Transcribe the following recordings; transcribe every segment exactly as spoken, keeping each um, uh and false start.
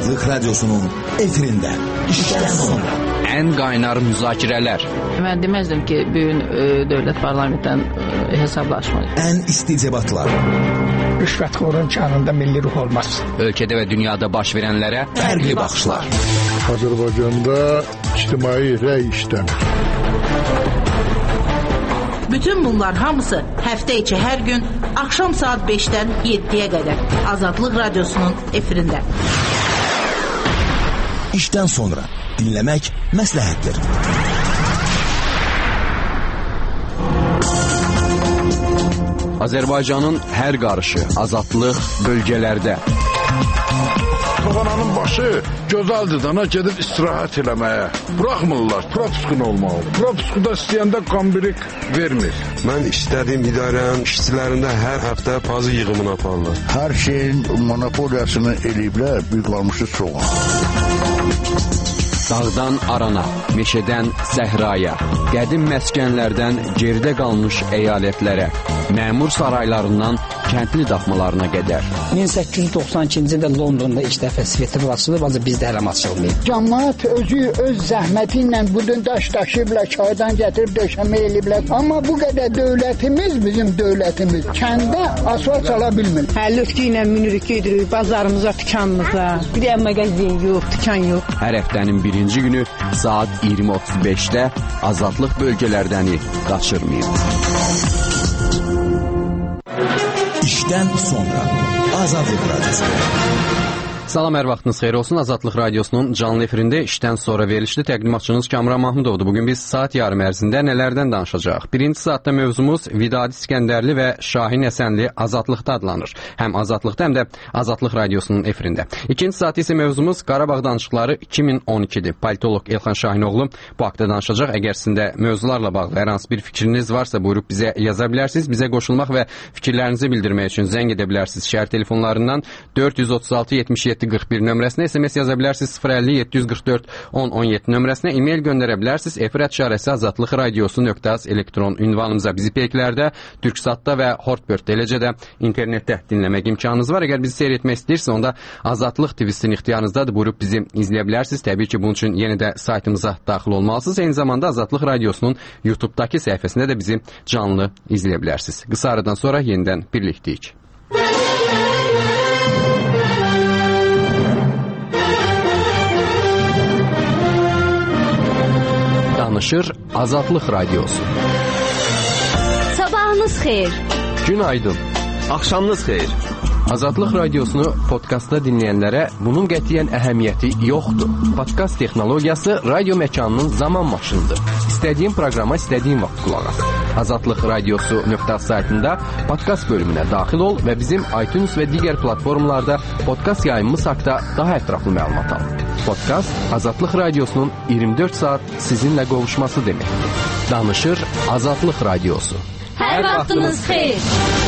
Azadlıq Radyosu'nun efirində işdən sonra ən qaynar müzakirələr. Mən deməzdim ki, bugün e, dövlət parlamentdən e, hesablaşmalı. Ən isti debatlar. Rüşvətxorun kanında milli ruh olmaz. Ölkədə və dünyada baş verənlərə Fərqli baxışlar. Azərbaycanda ictimai rəy işləmir. Bütün bunlar hamısı həftə içi hər gün axşam saat beşdən yeddiyə qədər Azadlıq Radyosu'nun efirində. İşdən sonra dinləmək məsləhətdir. Azərbaycanın hər qarışı, azadlıq bölgələrdə. Toğananın başı gözəldir dana gedib istirahət eləməyə. Buraxmırlar, propiskun olmalı. Propiskuda istəyəndə qambirik vermir. Mən istədiyim idarənin işçilərində hər həftə pazı yığımını aparırlar. Hər şeyin monopoliyasını eləyiblər, büyük qalmışı çoğun. Dağdan arana, meşədən səhraya, qədim məskənlərdən geridə qalmış əyalətlərə, məmur saraylarından kəndli daxmalarına qədər. min səkkiz yüz doxsan ikinci ildə Londonda ilk dəfə svetofor açılıb, ancaq bizdə hələ açılmayıb. Cəmaət özü öz zəhməti ilə budun daş daşıyıblar, çaydan gətirib döşəmə eləyiblər. Amma bu qədər dövlətimiz, bizim dövlətimiz kəndə asfalt çala bilmir. Həllütkü ilə minirik gedirik bazarımıza, dükanımıza. Bir də mağazin yox, dükan yox. Hər həftənin birinci günü saat iyirmi otuz beşdə Azadlıq bölgələrdəni qaçırmayın. İşdən sonra Azadlıq Radyosu. Salam, hər vaxtınız xeyir olsun. Azadlıq Radyosu'nun canlı efirində işdən sonra verilişli təqdimatçınız Kamran Mahmudovdur. Bugün biz saat yarım ərzində nələrdən danışacaq? Birinci saatda mövzumuz Vidadi İskəndərli və Şahin Həsənli Azadlıqda adlanır. Həm Azadlıqda, həm də Azadlıq Radyosu'nun efirində. İkinci saat isə mövzumuz Qarabağ danışıqları iki min on ikidir. Politolog Elxan Şahinoğlu bu haqda danışacaq. Əgər sizdə mövzularla bağlı hər hansı bir fikriniz varsa buyurub bizə yaza bilərsiniz. Bizə qoşulmaq və fikirlərinizi bildirmək üçün zəng edə bilərsiniz. Şəhər telefonlarından dörd yüz otuz altı yetmiş yeddi qırx bir nömrəsinə, S M S yaza bilərsiniz sıfır əlli yeddi yüz qırx dörd on on yeddi nömrəsinə, e-mail göndərə bilərsiniz efir işarəsi azadlıq radiosu nöqtə az elektron ünvanımıza, bizi peyklərdə, Türksatda və Hortbird, eləcə də internetdə dinləmək imkanınız var. Əgər bizi seyr etmək istəyirsə, onda Azadlıq T V-sinin ixtiyarınızdadır, buyurub bizi izləyə bilərsiniz. Təbii ki, bunun üçün yenə də saytımıza daxil olmalısınız. Eyni zamanda Azadlıq Radiosu'nun YouTube'dakı səhifəsində də bizi canlı izləyə bilərsiniz. Qısa aradan sonra yenidən birliktəyik. Danışır Azadlıq Radyosu. Sabahınız xeyir. Günaydın. Axşamınız xeyir. Azadlıq Radiosunu podkastda dinləyənlərə bunun qətiyyən əhəmiyyəti yoxdur. Podkast texnologiyası radio məkanının zaman maşınıdır. İstədiyin proqrama istədiyin vaxt qulaq as. Azadlıq Radiosu nöqtə az saytında podkast bölümünə daxil ol və bizim iTunes və digər platformlarda podkast yayımımız haqqında daha ətraflı məlumat al. Podkast Azadlıq Radiosunun iyirmi dörd saat sizinlə qovuşması deməkdir. Danışır Azadlıq Radiosu. Hər vaxtınız xeyir.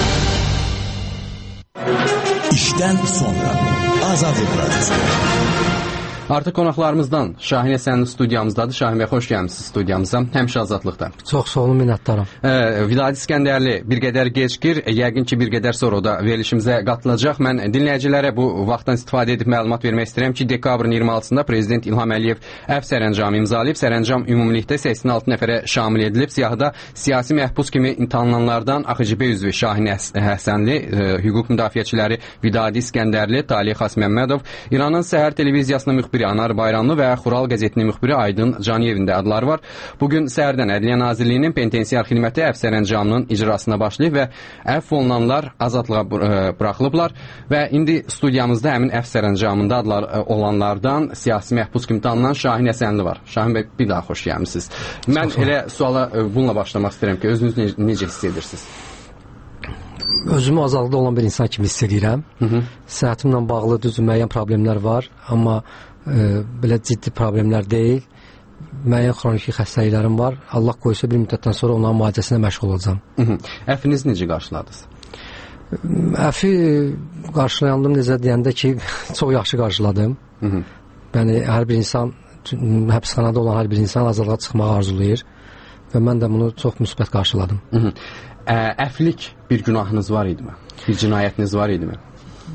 İşdən sonra Azadlıq Radyosu. Artıq qonaqlarımızdan Şahin Həsənli studiyamızdadır. Şahin bəy, xoş gəlmisiniz studiyamıza. Həmişə Azadlıqda. Çox sağ olun, minnətdaram. E, Vidadi İskəndərli bir qədər gecikir. E, yəqin ki, bir qədər sonra o da verilişimizə qatılacaq. Mən dinləyicilərə bu vaxtdan istifadə edib məlumat vermək istəyirəm ki, dekabrın iyirmi altısında Prezident İlham Əliyev əfv sərəncamı imzalayıb. Sərəncam ümumilikdə səksən altı nəfərə şamil edilib. Siyahıda siyasi məhbus kimi tanınanlardan A X C B üzvü Şahin Həsənli, e, hüquq müdafiəçiləri Vidadi İskəndərli, Talih Xasməmmədov, İranın Səhər televiziyasının müxbiri Anar Bayramlı və Xural qəzetinin müxbiri Aydın Caniyevin də adları var. Bugün səhərdən Ədliyyə Nazirliyinin penitensiar xidməti əfv sərəncamının icrasına başlayıb və əfv olunanlar azadlığa buraxılıblar və indi studiyamızda həmin əfv sərəncamında adlar olanlardan siyasi məhbus kimi tanınan Şahin Həsənli var. Şahin bəy, bir daha xoş gəlmisiniz. Mən elə suala bununla başlamaq istəyirəm ki, özünüz ne necə hiss edirsiniz? Özümü azadlıqda olan bir insan kimi hiss edirəm. Səhhətimlə bağlı düz müəyyən problemlər var, amma e, belə ciddi problemlər deyil. Müəyyən xroniki xəstəliklərim var. Allah qoysa bir müddətdən sonra onların müalicəsinə məşğul olacağam. Əfiniz necə qarşıladınız? Əfi qarşılayandım necə deyəndə ki, çox yaxşı qarşıladım. Hı -hı. Yəni hər bir insan, həbsxanada olan hər bir insan azadlığa çıxmağı arzulayır və mən də bunu çox müsbət qarşıladım. Hı -hı. Ə, əflik bir günahınız var idimi? Bir cinayətiniz var idimi?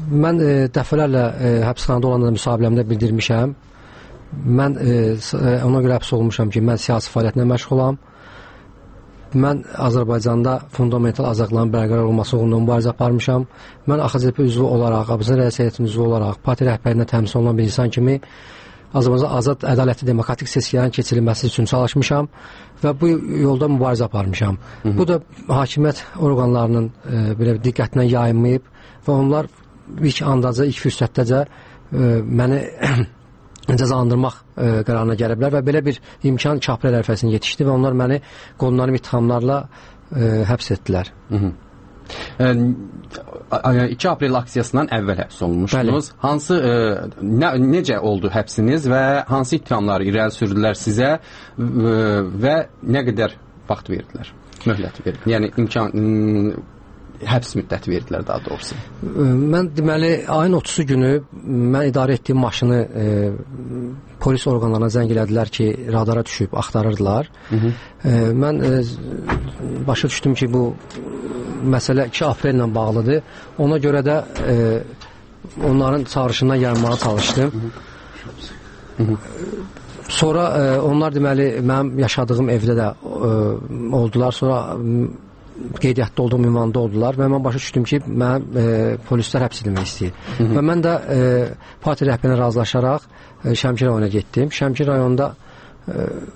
Mən e, dəfələrlə e, həbsxanada olanda müsahibəmdə bildirmişəm. Mən e, ona görə həbs olmuşam ki, mən siyasi fəaliyyətlə məşğulam. Mən Azərbaycanda fundamental azadlığın bərqərar olması uğrunda mübarizə aparmışam. Mən A X C P üzvü olaraq, Azərbaycan Rəis Heyətinin üzvü olaraq, partiya rəhbərliyinə təmsil olunan bir insan kimi Azərbaycan azad, ədalətli, demokratik seçkilərin keçirilməsi üçün çalışmışam və bu yolda mübarizə aparmışam. Hı -hı. Bu da hakimiyyət orqanlarının e, belə diqqətinə yayınmayıb və onlar ilk andaca, ilk fürsətdəcə e, məni cəzalandırmaq e, qərarına gəliblər və belə bir imkan Çapır ərəfəsində yetişdi və onlar məni qondarım ittihamlarla e, həbs etdilər. Hı -hı. iki aprel aksiyasından əvvəl həbs olunmuşdunuz. Bəli. Hansı e, nə, necə oldu həbsiniz və hansı ittihamları irəli sürdülər sizə e, və nə qədər vaxt verdilər? Möhlət verdilər. Yəni imkan həbs müddəti verdilər daha doğrusu. Mən deməli ayın otuzu günü mən idarə etdiyim maşını e, polis orqanlarına zəng elədilər ki, radara düşüb axtarırdılar. Hı -hı. E, mən e, başa düşdüm ki, bu məsələ iki aprel ilə bağlıdır. Ona görə də e, onların çağrışından yayınmağa çalışdım. Hı -hı. Sonra e, onlar deməli mənim yaşadığım evdə də e, oldular. Sonra qeydiyyatda olduğum ünvanda oldular və mən başa düşdüm ki, mən e, polislər həbs edilmək istəyir. Hı -hı. Və mən də e, partiya rəhbərinə razılaşaraq e, Şəmkir rayonuna getdim. Şəmkir rayonunda e,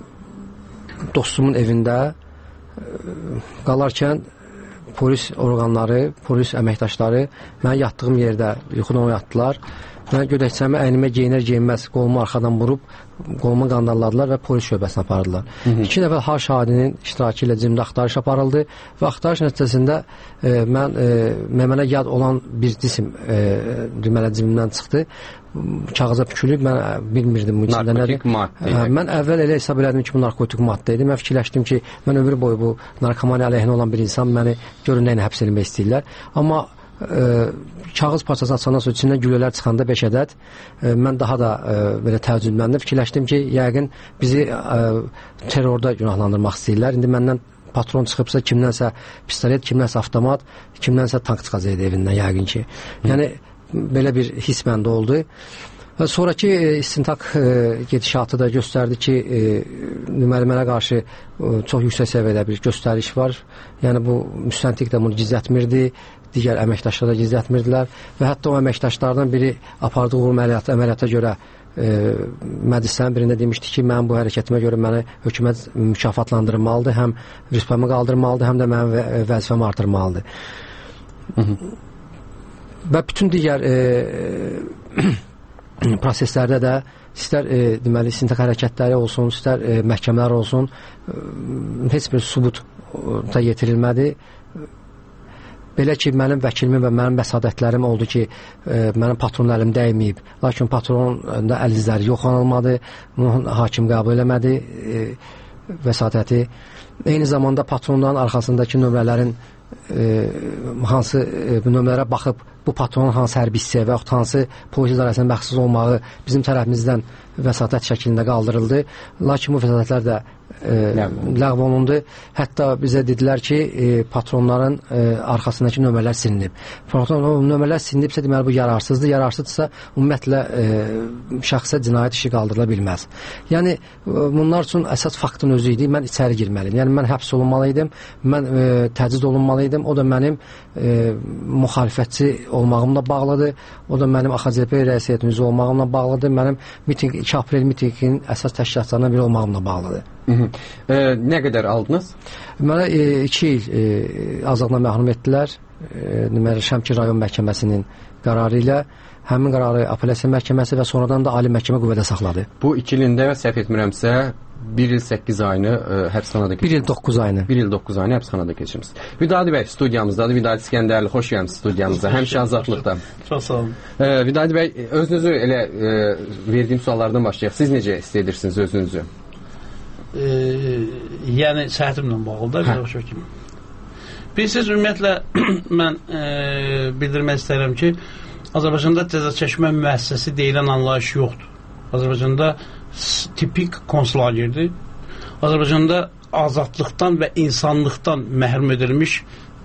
dostumun evində e, qalarkən polis orqanları, polis əməkdaşları mən yatdığım yerdə yuxudan oyatdılar. Mən gödəkçəmi əynimə geyinər geyinməz qolumu arxadan vurub qolumu qandaladılar və polis şöbəsinə apardılar. Hı -hı. İki nəfər har şahidinin iştirakı ilə cimdə axtarış aparıldı və axtarış nəticəsində e, mən e, mənə yad olan bir cisim e, deməli cimdən çıxdı. Kağıza pükülüb, mən bilmirdim bu içində nədir. Hə, mən əvvəl elə hesab elədim ki, bu narkotik maddə idi. Mən fikirləşdim ki, mən ömür boyu bu narkomaniya əleyhinə olan bir insan məni görün nəyinə həbs edilmək istəyirlər. Amma e, kağız parçası açandan sonra içindən güllələr çıxanda beş ədəd e, mən daha da e, belə təəccübləndim. Fikirləşdim ki, yəqin bizi e, terrorda günahlandırmaq istəyirlər. İndi məndən patron çıxıbsa, kimdənsə pistolet, kimdənsə avtomat, kimdənsə tank çıxacaqdı evindən yəqin ki. Yəni belə bir his məndə oldu. Və sonraki e, istintaq e, gedişatı da göstərdi ki, e, deməli mənə qarşı e, çox yüksək səviyyədə bir göstəriş var. Yəni bu müstəntiq də bunu gizlətmirdi, digər əməkdaşlar da gizlətmirdilər və hətta o əməkdaşlardan biri apardığı uğur əməliyyatı, əməliyyata görə e, məclislərin birində demişdi ki, mənim bu hərəkətimə görə məni hökumət mükafatlandırmalıdır, həm rütbəmi qaldırmalıdır, həm də mənim vəzifəmi artırmalıdır. Hı -hı. Və bütün digər e, proseslərdə də istər e, deməli istintaq hərəkətləri olsun, istər e, məhkəmələr olsun, e, heç bir sübut da yetirilmədi. Belə ki, mənim vəkilimin və mənim vəsadətlərim oldu ki, e, mənim patronun əlim dəyməyib. Lakin patronun da əl izləri yoxlanılmadı, bunu hakim qəbul eləmədi e, vəsadəti. Eyni zamanda patronların arxasındakı nömrələrin e, hansı e, bu nömrələrə baxıb bu patronun hansı hərbi hissəyə və yaxud hansı polis idarəsinə məxsus olmağı bizim tərəfimizdən vəsatət şəklində qaldırıldı. Lakin bu vəsatətlər də e, ləğv olundu. Hətta bizə dedilər ki, e, patronların e, arxasındakı nömrələr silinib. Patron nömrələr silinibsə, deməli bu yararsızdır. Yararsızdırsa, ümumiyyətlə e, şəxsə cinayət işi qaldırıla bilməz. Yəni, e, bunlar üçün əsas faktın özü idi. Mən içəri girməliydim. Yəni, mən həbs olunmalıydım, mən e, təcrid olunmalıydım. O da mənim e, müxalifətçi olmağımla bağlıdır. O da mənim A X C P rəis heyətinin üzvü olmağımla bağlıdır. Mənim miting, iki aprel mitingin əsas təşkilatlarından biri olmağımla bağlıdır. Hı -hı. E, nə qədər aldınız? Mənə e, iki il e, azadlıqdan məhrum etdilər. E, deməli, Şəmkir rayon məhkəməsinin qərarı ilə həmin qərarı apellyasiya məhkəməsi və sonradan da Ali Məhkəmə qüvvədə saxladı. Bu iki ilində səhv etmirəmsə bir il səkkiz ayını e, həbsxanada keçirsiniz. bir il doqquz ayını. bir il doqquz ayını həbsxanada keçirsiniz. Vidadi bəy studiyamızdadır. Vidadi İskəndərli, xoş gəlmisiniz studiyamıza. Həmişə azadlıqda. Çox sağ olun. E, Vidadi bəy, özünüzü elə e, verdiyim suallardan başlayaq. Siz necə hiss edirsiniz özünüzü? E, yəni səhətimlə bağlıdır. Hə. Bilirsiniz, ümumiyyətlə mən e, bildirmək istəyirəm ki, Azərbaycanda cəza çəkmə müəssisəsi deyilən anlayış yoxdur. Azərbaycanda tipik konslagerdir. Azərbaycanda azadlıqdan və insanlıqdan məhrum edilmiş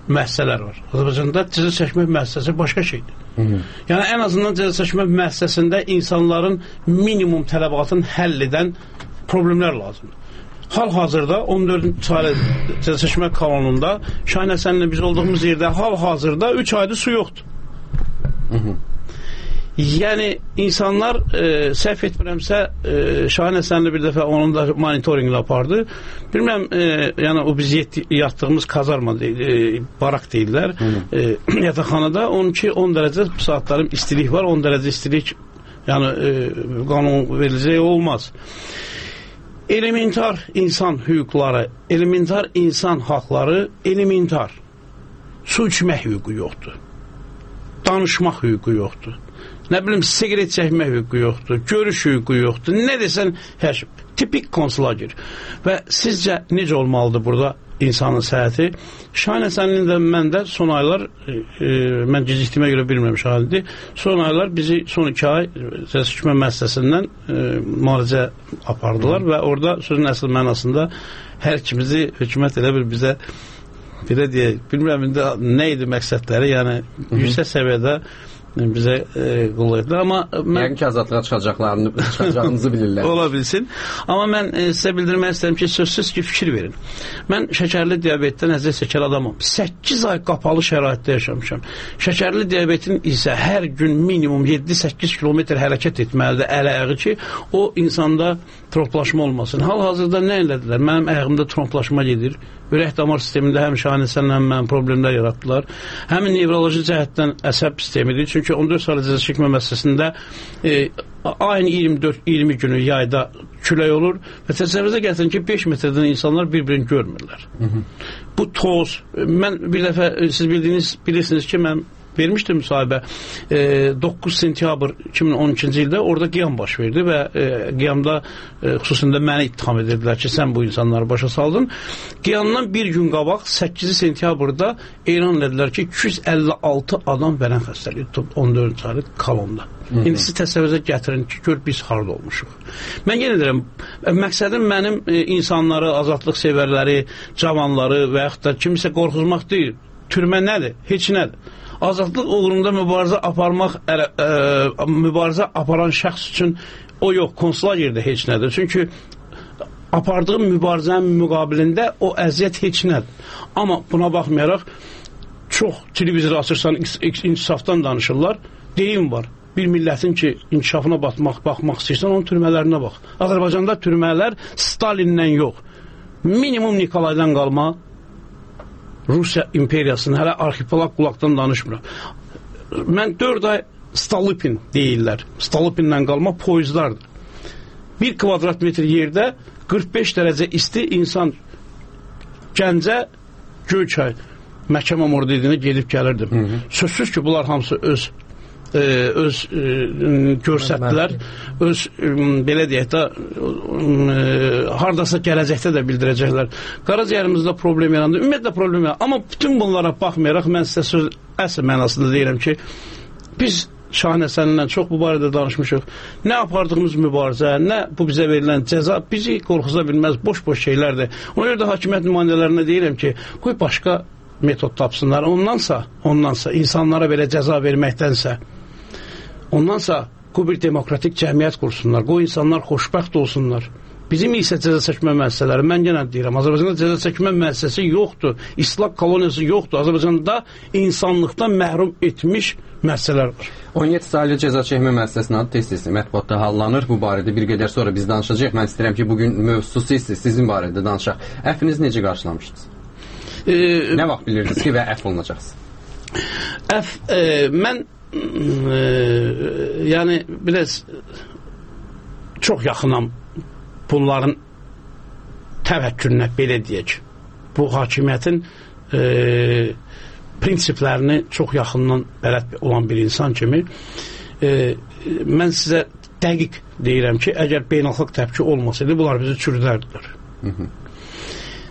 müəssisələr var. Azərbaycanda cəza çəkmə müəssisəsi başqa şeydir. Hı -hı. Yəni ən azından cəza çəkmə müəssisəsində insanların minimum tələbatını həll edən problemlər lazımdır. Hal-hazırda on dördüncü saylı cəza çəkmə kanununda Şahin Həsənlə biz olduğumuz yerdə hal-hazırda üç aydır su yoxdur. Hı -hı. Yəni insanlar e, səhv etmirəmsə e, Şahin Həsənli bir dəfə onun da monitorinqlə apardı. Bilməm, e, yəni o biz yet, yatdığımız kazarma deyil, e, barak deyirlər. E, yataqxanada on iki on dərəcə bu saatların istilik var. on dərəcə istilik yəni e, qanun veriləcək olmaz. Elementar insan hüquqları, elementar insan haqları, elementar. Su içmək hüququ yoxdur. Danışmaq hüququ yoxdur. Nə bilim, sigaret çəkmək hüququ yoxdur, görüş hüququ yoxdur, nə desən, hər şey, tipik konsulagir. Və sizcə necə olmalıdır burada insanın səhəti? Şahin Həsənlinin də məndə son aylar, e, e, mən gecikdiyimə görə bilmirəm Şahindir, son aylar bizi son iki ay cəza çəkmə müəssisəsindən e, müalicə apardılar və orada sözün əsl mənasında hər ikimizi hökumət elə bir bizə belə deyək, bilmirəm, nə idi məqsədləri, yəni yüksək səviyyədə bizə e, qul etdilər. Amma mən... Yəqin ki, azadlığa çıxacaqlarını, çıxacağınızı bilirlər. Ola bilsin. Amma mən e, sizə bildirmək istəyirəm ki, sözsüz ki, fikir verin. Mən şəkərli diabetdən əziyyət çəkən adamım. səkkiz ay qapalı şəraitdə yaşamışam. Şəkərli diabetin isə hər gün minimum yeddi səkkiz kilometr hərəkət etməlidir əl-ayağı ki, o insanda tromplaşma olmasın. Hal-hazırda nə elədilər? Mənim ayağımda tromplaşma gedir. Ürək damar sistemində həm Şahin Həsənlə mən problemlər yaratdılar. Həmin nevroloji cəhətdən əsəb sistemidir. Çünki on dörd saylı cəza çəkmə müəssisəsində e, ayın iyirmi dörd iyirmi günü yayda külək olur və təsəvvürə gətirin ki, beş metrdən insanlar bir-birini görmürlər. Hı -hı. Bu toz, mən bir dəfə siz bildiyiniz, bilirsiniz ki, mən vermişdim müsahibə e, doqquz sentyabr iki min on ikinci ildə orada qiyam baş verdi və e, qiyamda e, xüsusunda məni ittiham edirdilər ki, sən bu insanları başa saldın. Qiyamdan bir gün qabaq səkkizi sentyabrda elan edilər ki, iki yüz əlli altı adam vərəm xəstəliyi tutub on dördüncü aylı kolonda. Hı -hı. İndi siz təsəvvürə gətirin ki, gör biz harada olmuşuq. Mən yenə deyirəm, məqsədim mənim e, insanları, azadlıq sevərləri, cavanları və yaxud da kimisə qorxuzmaq deyil. Türmə nədir? Heç nədir. Azadlıq uğrunda mübarizə aparmaq, ə, ə, mübarizə aparan şəxs üçün o yox, konsulagirdə heç nədir. Çünki apardığım mübarizənin müqabilində o əziyyət heç nədir. Amma buna baxmayaraq, çox televizor açırsan, inkişafdan danışırlar, deyim var. Bir millətin ki, inkişafına batmaq, baxmaq istəyirsən, onun türmələrinə bax. Azərbaycanda türmələr Stalindən yox, minimum Nikolaydan qalma, Rusiya imperiyasının, hələ arxipelag qulaqdan danışmıram. Mən dörd ay Stalipin deyirlər. Stalipinlə qalma poizlardır. Bir kvadrat metr yerdə qırx beş dərəcə isti insan Gəncə, Göyçay, məhkəmə mordidinə gedib gəlirdim. Hı -hı. Sözsüz ki, bunlar hamısı öz e, öz e, görsətdilər, öz e, belə deyək də e, hardasa gələcəkdə də bildirəcəklər. Qaraciyərimizdə problem yarandı, ümumiyyətlə problem yarandı. Amma bütün bunlara baxmayaraq mən sizə söz əsl mənasında deyirəm ki, biz Şahin Həsənlə çox bu barədə danışmışıq. Nə apardığımız mübarizə, nə bu bizə verilən cəza bizi qorxuza bilməz, boş-boş şeylərdir. Ona görə də hakimiyyət nümayəndələrinə deyirəm ki, qoy başqa metod tapsınlar. Ondansa, ondansa insanlara belə cəza verməkdənsə, ondansa qoy bir demokratik cəmiyyət qursunlar, qoy insanlar xoşbəxt olsunlar. Bizim isə cəza çəkmə müəssisələri, mən yenə deyirəm, Azərbaycanda cəza çəkmə müəssisəsi yoxdur, İslam koloniyası yoxdur. Azərbaycanda insanlıqdan məhrum etmiş müəssisələr var. on yeddi saylı cəza çəkmə müəssisəsinin adı tez-tez mətbuatda hallanır. Bu barədə bir qədər sonra biz danışacağıq. Mən istəyirəm ki, bugün mövzusu isə sizin barədə danışaq. Əfiniz necə qarşılamışdınız? E, Nə vaxt bilirdiniz ki, və əf olunacaqsınız? Əf, e, mən e, yəni biraz çox yaxınam bunların təvəkkülünə, belə deyək. Bu hakimiyyətin e, prinsiplərini çox yaxından bələd olan bir insan kimi e, mən sizə dəqiq deyirəm ki, əgər beynəlxalq təpki olmasaydı, bunlar bizi çürüdərdilər.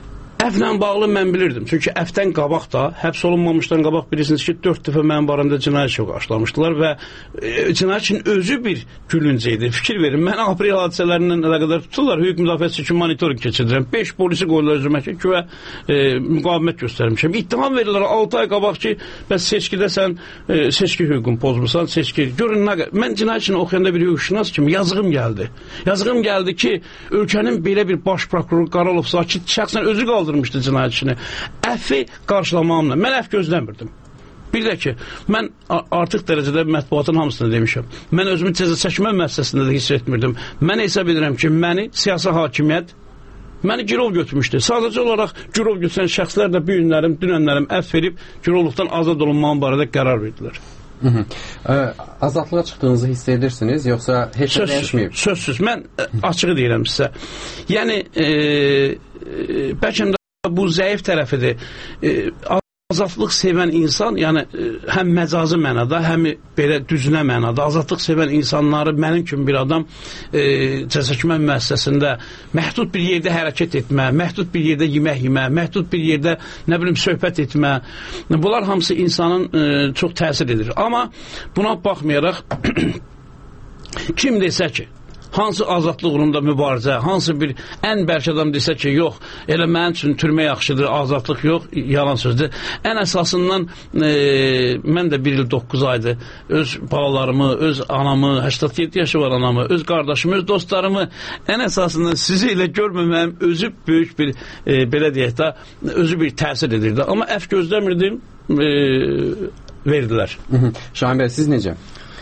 Əflə bağlı mən bilirdim. Çünki əfdən qabaq da, həbs olunmamışdan qabaq bilirsiniz ki, dörd dəfə mənim barəmdə cinayət işi qarşılamışdılar və e, cinayətin özü bir gülüncə idi. Fikir verin, mən aprel hadisələrindən əlaqədar tuturlar, hüquq müdafiəsi üçün monitoring keçirdirəm. beş polisi qoyurlar özümə ki, güvə e, müqavimət göstərmişəm. İttiham verirlər altı ay qabaq ki, bəs seçkidə sən e, seçki hüququnu pozmusan, seçki. Görün, nə, mən cinayət işini oxuyanda bir hüquqşünas kimi yazığım gəldi. Yazığım gəldi ki, ölkənin belə bir baş prokuroru Qaralov Sakit şəxsən özü qaldı qaldırmışdı cinayət işini. Əffi qarşılamamla. Mən əff gözləmirdim. Bir də ki, mən artıq dərəcədə mətbuatın hamısını demişəm. Mən özümü cəza çəkmə müəssisəsində də hiss etmirdim. Mən hesab edirəm ki, məni siyasi hakimiyyət məni girov götürmüşdü. Sadəcə olaraq girov götürən şəxslər də bu günlərim, dünənlərim əff verib girovluqdan azad olunmağım barədə qərar verdilər. Hı -hı. Ə, azadlığa çıxdığınızı hiss edirsiniz, yoxsa heç nə dəyişməyib? Sözsüz, mən açığı deyirəm sizə. Yəni, e, e, bəlkə də bu zəif tərəfidir. E, azadlıq sevən insan, yəni e, həm məcazi mənada, həm belə düzünə mənada, azadlıq sevən insanları mənim kimi bir adam e, cəzaçəkmə müəssisəsində məhdud bir yerdə hərəkət etmə, məhdud bir yerdə yemək yemə, məhdud bir yerdə, nə bilim, söhbət etmə, bunlar hamısı insanın e, çox təsir edir. Amma buna baxmayaraq kim desə ki, hansı azadlıq uğrunda mübarizə, hansı bir ən bərk adam desə ki, yox, elə mənim üçün türmə yaxşıdır, azadlıq yox, yalan sözdür. Ən əsasından e, mən də bir il doqquz aydır öz balalarımı, öz anamı, səksən yeddi yaşı var anamı, öz qardaşımı, öz dostlarımı ən əsasından sizi ilə görməməyim özü böyük bir, e, belə deyək də, özü bir təsir edirdi. Amma əf gözləmirdim, e, verdilər. Şahin bəy, siz necə?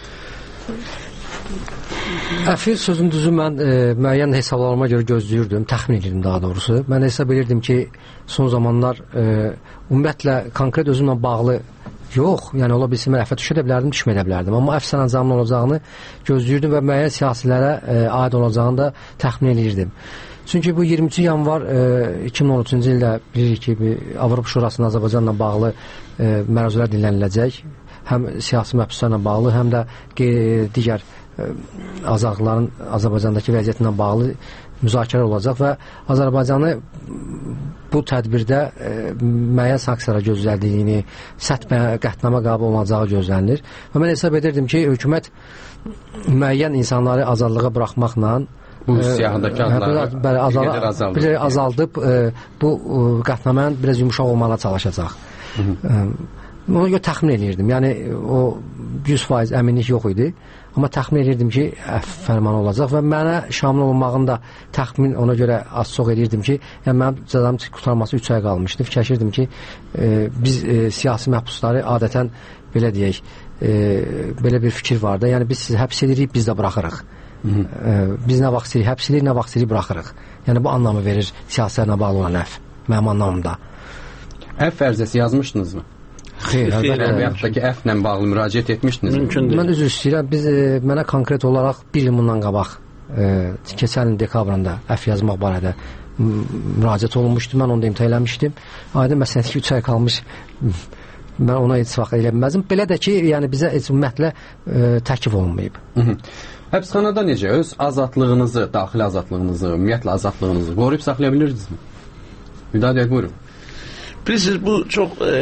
Əfir sözün düzü mən e, müəyyən hesablarıma görə gözləyirdim, təxmin edirdim daha doğrusu. Mən hesab edirdim ki, son zamanlar e, ümumiyyətlə konkret özümlə bağlı yox, yəni ola bilsin mən əfə düşə də bilərdim, düşməyə də bilərdim. Amma əf sərəncamının olacağını gözləyirdim və müəyyən siyasilərə e, aid olacağını da təxmin edirdim. Çünki bu iyirmi üçü yanvar e, iki min on üçüncü ildə bilirik ki, Avropa Şurasının Azərbaycanla bağlı e, məruzələr dinləniləcək. Həm siyasi məhbuslarla bağlı, həm də digər azadlıqların Azərbaycandakı vəziyyətinə bağlı müzakirə olacaq və Azərbaycanı bu tədbirdə e, müəyyən sanksiyalara gözləldiyini, sərt qətnamə qəbul olunacağı gözlənilir. Və mən hesab edirdim ki, hökumət müəyyən insanları azadlığa buraxmaqla bu siyahıdakı adları bəli, azal, bir azaldıb e, bu qətnamənin biraz yumuşaq olmağa çalışacaq. Hı -hı. E, ona görə təxmin edirdim. Yəni o yüz faiz əminlik yox idi. Amma təxmin edirdim ki, əff fərmanı olacaq və mənə şamil olmağını da təxmin ona görə az çox edirdim ki, yəni mənim cəzamın qurtarması üç ay qalmışdı. Fikirləşirdim ki, e, biz e, siyasi məhbusları adətən belə deyək, e, belə bir fikir var da, yəni biz sizi həbs edirik, biz də buraxırıq. Hı -hı. E, biz nə vaxt edirik, həbs edirik, nə vaxt edirik, buraxırıq. Yəni bu anlamı verir siyasətlə bağlı olan əff, mənim anlamımda. Əff ərizəsi yazmışdınızmı? Xeyr, əlbəttə əflə bağlı müraciət etmişdiniz. Mən üzr istəyirəm, biz e, mənə konkret olaraq bir il bundan qabaq e, keçən il dekabrında əf yazmaq barədə müraciət olunmuşdu. Mən onu da imta eləmişdim. Aydın məsələdir ki, üç ay qalmış. Mən ona heç vaxt elə bilməzdim. Belə də ki, yəni bizə ümumiyyətlə e, təklif olunmayıb. Hı -hı. Həbsxanada necə öz azadlığınızı, daxili azadlığınızı, ümumiyyətlə azadlığınızı qoruyub saxlaya bilirsinizmi? Müdafiə buyurun. Bilirsiniz, bu çox e,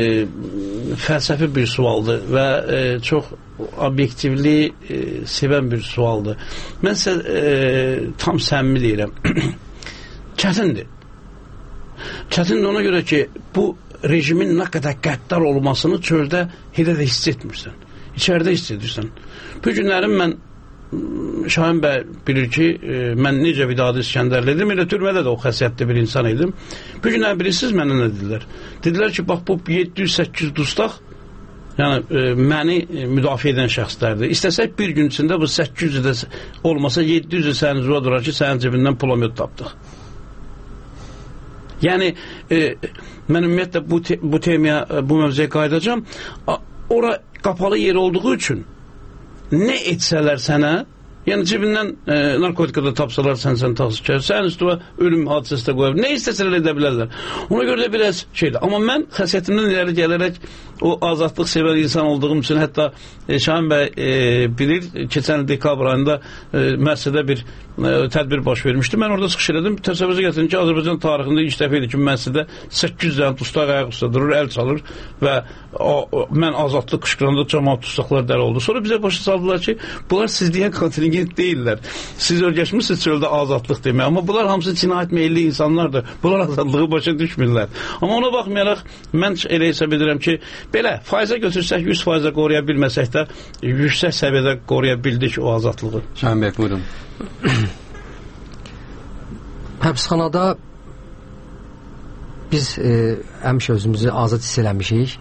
fəlsəfi bir sualdır və e, çox obyektivliyi e, sevən bir sualdır. Mən sizə e, tam səmimi deyirəm. Çətindir. Çətindir ona görə ki, bu rejimin nə qədər qəddar olmasını çöldə elə də hiss etmirsən. İçəridə hiss edirsən. Bu günlərim mən Şahin bəy bilir ki, e, mən necə Vidadi İskəndərli idim, elə türmədə də o xəsiyyətli bir insan idim. Bu günlər bilirsiniz mənə nə dedilər? Dedilər ki, bax bu yeddi yüz səkkiz yüz dustaq, yəni e, məni e, müdafiə edən şəxslərdir. İstəsək bir gün içində bu səkkiz yüz də olmasa yeddi yüz sənin züva durar ki, sənin cibindən pulamyot tapdıq. Yəni e, mən ümumiyyətlə bu, te bu temaya, bu mövzuya qayıdacağım. Ora qapalı yer olduğu üçün nə etsələr sənə, Yəni cibindən e, narkotikada tapsalar, sən sən tapsın, sən üstüvə ölüm hadisəsi də qoyar. Nə istəsələr edə bilərlər. Ona görə də biraz şeydir. Amma mən xəsiyyətimdən irəli gələrək o azadlıq sevən insan olduğum üçün, hətta e, Şahin bəy e, bilir, keçən il dekabr ayında e, Mərsədə bir e, tədbir baş vermişdi. Mən orada çıxış elədim. Təsəvvürə gətirin ki, Azərbaycan tarixində ilk dəfə idi ki, Mərsədə səkkiz yüz dənə dustaq ayaq üstə durur, əl çalır və o, o, mən azadlıq qışqıranda cəmaat dustaqlar dəli oldu. Sonra bizə başa saldılar ki, bunlar siz deyən kontingent deyirlər. Siz örgəşmişsiniz çöldə azadlıq demək. Amma bunlar hamısı cinayət meyilli insanlardır. Bunlar azadlığı başa düşmürlər. Amma ona baxmayaraq, mən elə hesab edirəm ki, belə faizə götürsək yüz faizə qoruya bilməsək də yüksək səviyyədə qoruya bildik o azadlığı. Şahin bəy, buyurun. Həbsxanada biz e, həmişə özümüzü azad hiss eləmişik.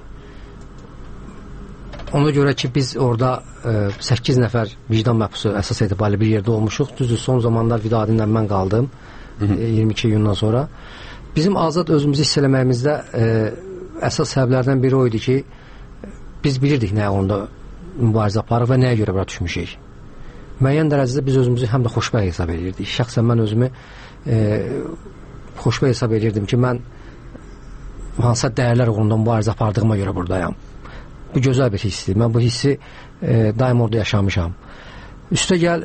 Ona görə ki, biz orada e, səkkiz nəfər vicdan məhbusu əsas etibarilə bir yerdə olmuşuq. Düzdür, son zamanlar Vidadinlə mən qaldım. E, iyirmi iki iyundan sonra. Bizim azad özümüzü hiss eləməyimizdə e, əsas səbəblərdən biri o idi ki, biz bilirdik nəyə onda mübarizə aparıq və nəyə görə bura düşmüşük. Müəyyən dərəcədə biz özümüzü həm də xoşbəxt hesab edirdik. Şəxsən mən özümü e, xoşbəxt hesab edirdim ki, mən hansısa dəyərlər uğrunda mübarizə apardığıma görə buradayam. Bu gözəl bir hissdir. Mən bu hissi e, daim orada yaşamışam. Üstə gəl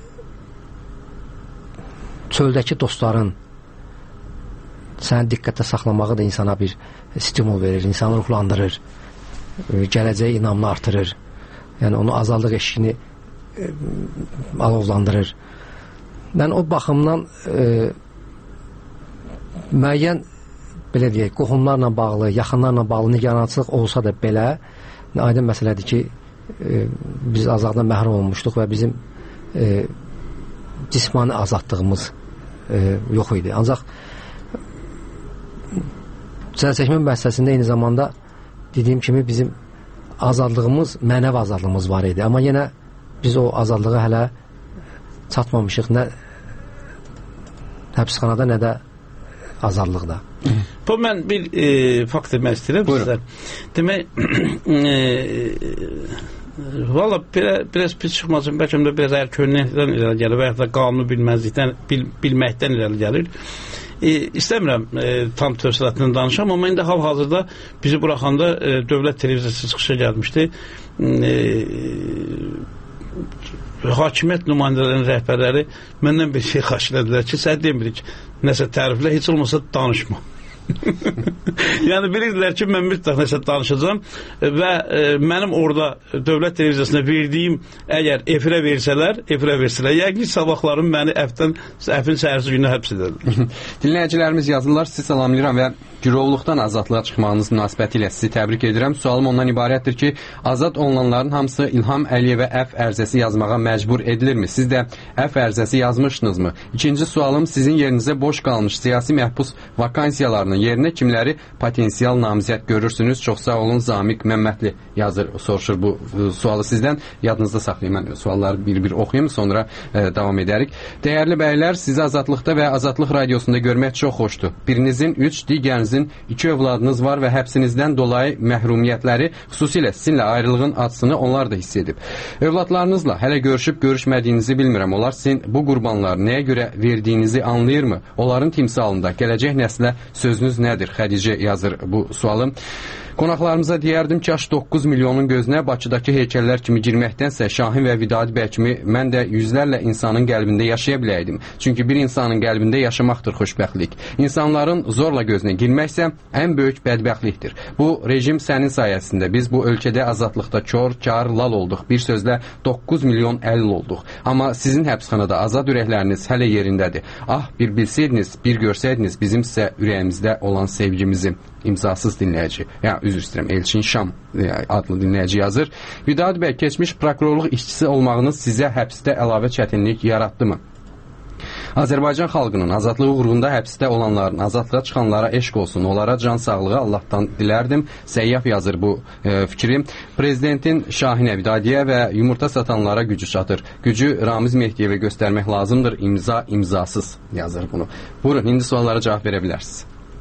çöldəki dostların səni diqqətdə saxlamağı da insana bir stimul verir, insanı ruhlandırır, e, gələcəyə inamını artırır. Yəni onu azadlıq eşqini e, alovlandırır. Mən o baxımdan e, müəyyən belə deyək, qohumlarla bağlı, yaxınlarla bağlı nigarançılıq olsa da belə aydın məsələdir ki, e, biz azadlıqdan məhrum olmuşduq və bizim e, cismani azadlığımız e, yox idi. Ancaq cəzaçəkmə müəssisəsində eyni zamanda dediyim kimi bizim azadlığımız, mənəvi azadlığımız var idi. Amma yenə biz o azadlığa hələ çatmamışıq. Nə həbsxanada, nə də azadlıqda. Bu mən bir e, fakt demək istəyirəm sizə. Demək e, valla biraz pis çıxmasın, bəlkə də biraz əgər köhnəlikdən irəli gəlir və ya da qanunu bilməzlikdən, bil, bilməkdən irəli gəlir. E, istəmirəm e, tam təfsilatını danışam, amma indi hal-hazırda bizi buraxanda e, dövlət televiziyası çıxışa gəlmişdi. E, hakimiyyət nümayəndələrinin rəhbərləri məndən bir şey xahiş edilər ki, sən demirik, nəsə təriflə, heç olmasa danışma. Yəni bilirdilər ki, mən mütləq nəsə danışacağam və e, mənim orada dövlət televiziyasına verdiyim, əgər efirə versələr, efirə versələr, yəqin sabahlarım məni əfdən, əfin səhərsi günü həbs edərlər. Dinləyicilərimiz yazırlar, sizi salamlayıram və girovluqdan azadlığa çıxmağınız münasibəti ilə sizi təbrik edirəm. Sualım ondan ibarətdir ki, azad olunanların hamısı İlham Əliyevə əf ərizəsi yazmağa məcbur edilirmi? Siz də əf ərizəsi yazmışsınızmı? İkinci sualım, sizin yerinizə boş qalmış siyasi məhbus vakansiyalarının yerinə kimləri potensial namizəd görürsünüz? Çox sağ olun, Zamiq Məmmədli yazır, soruşur bu e, sualı sizdən. Yadınızda saxlayın, mən sualları bir-bir oxuyayım, sonra e, davam edərik. Dəyərli bəylər, sizi Azadlıqda və Azadlıq radiosunda görmək çox xoşdur. Birinizin üç, digərinizin iki övladınız var və həbsinizdən dolayı məhrumiyyətləri, xüsusilə sizinlə ayrılığın acısını onlar da hiss edib. Övladlarınızla hələ görüşüb görüşmədiyinizi bilmirəm. Onlar sizin bu qurbanları nəyə görə verdiyinizi anlayırmı? Onların timsalında gələcək nəslə sözünüz nədir? Xədicə yazır bu sualı. Qonaqlarımıza deyərdim ki, doqquz milyonun gözünə Bakıdakı heykəllər kimi girməkdənsə Şahin və Vidadi bəy kimi mən də yüzlərlə insanın qəlbində yaşaya biləydim. Çünki bir insanın qəlbində yaşamaqdır xoşbəxtlik. İnsanların zorla gözünə girməksə ən böyük bədbəxtlikdir. Bu rejim sənin sayəsində biz bu ölkədə azadlıqda kör, kar, lal olduq. Bir sözlə doqquz milyon əlil olduq. Amma sizin həbsxanada azad ürəkləriniz hələ yerindədir. Ah, bir bilsəydiniz, bir görsəydiniz bizim sizə ürəyimizdə olan sevgimizi. İmzasız dinləyici, ya üzr istəyirəm, Elçin Şam adlı dinləyici yazır. Vidadi bəy, keçmiş prokurorluq işçisi olmağınız sizə həbsdə əlavə çətinlik yaratdı mı? Azərbaycan xalqının azadlığı uğrunda həbsdə olanların, azadlığa çıxanlara eşq olsun, onlara can sağlığı Allahdan dilərdim. Səyyaf yazır bu e, fikri. Prezidentin Şahinə, Vidadiyə və yumurta satanlara gücü çatır. Gücü Ramiz Mehdiyevə göstərmək lazımdır, imza imzasız yazır bunu. Buyurun, indi suallara cavab verə bilərsiniz.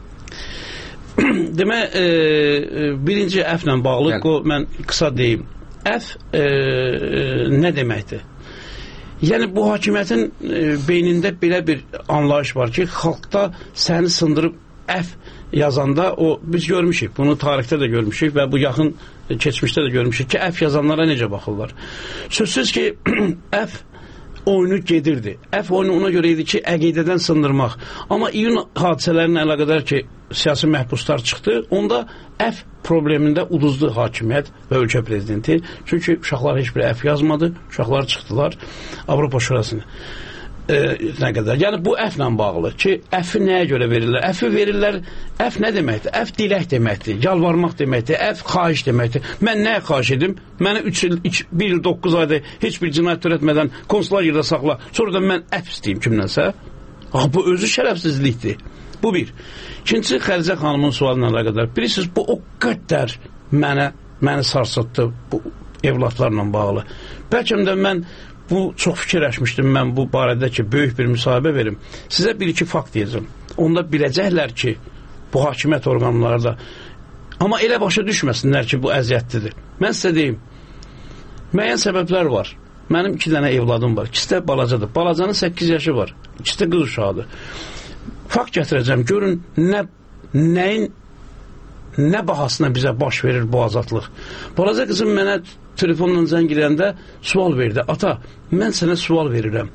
Demək, e, birinci əflə bağlı, o, mən qısa deyim. Əf e, e, nə deməkdir? Yəni bu hakimiyyətin e, beynində belə bir anlayış var ki, xalqda səni sındırıb əf yazanda o biz görmüşük, bunu tarixdə də görmüşük və bu yaxın keçmişdə də görmüşük ki, əf yazanlara necə baxırlar. Sözsüz ki, əf oyunu gedirdi. Əf oyunu ona görə idi ki, əqidədən sındırmaq. Amma iyun hadisələrinə əlaqədar ki, siyasi məhbuslar çıxdı, onda əf problemində uduzdu hakimiyyət və ölkə prezidenti. Çünki uşaqlar heç bir əf yazmadı, uşaqlar çıxdılar Avropa Şurasına. E, nə qədər. Yəni bu əflə bağlı ki, əfi nəyə görə verirlər? Əfi verirlər, əf nə deməkdir? Əf dilək deməkdir, yalvarmaq deməkdir, əf xahiş deməkdir. Mən nəyə xahiş edim? Mənə üç il, bir il doqquz ayda heç bir cinayət törətmədən konsular yerdə saxla, sonra da mən əf istəyim kimdənsə. Ah, bu özü şərəfsizlikdir. Bu bir. İkincisi, Xədicə xanımın sualına əlaqədar. Bilirsiniz, bu o qədər mənə, məni sarsıtdı bu evlatlarla bağlı. Bəlkə də mən bu çox fikirləşmişdim mən bu barədə ki, böyük bir müsahibə verim. Sizə bir-iki fakt deyəcəm. Onda biləcəklər ki, bu hakimiyyət orqanları da. Amma elə başa düşməsinlər ki, bu əziyyətlidir. Mən sizə deyim, müəyyən səbəblər var. Mənim iki dənə evladım var. İkisi də balacadır. Balacanın səkkiz yaşı var. İkisi də qız uşağıdır. Fakt gətirəcəm. Görün, nə, nəyin, nə bahasına bizə baş verir bu azadlıq. Balaca qızım mənə telefonla zəng edəndə sual verdi. Ata, mən sənə sual verirəm.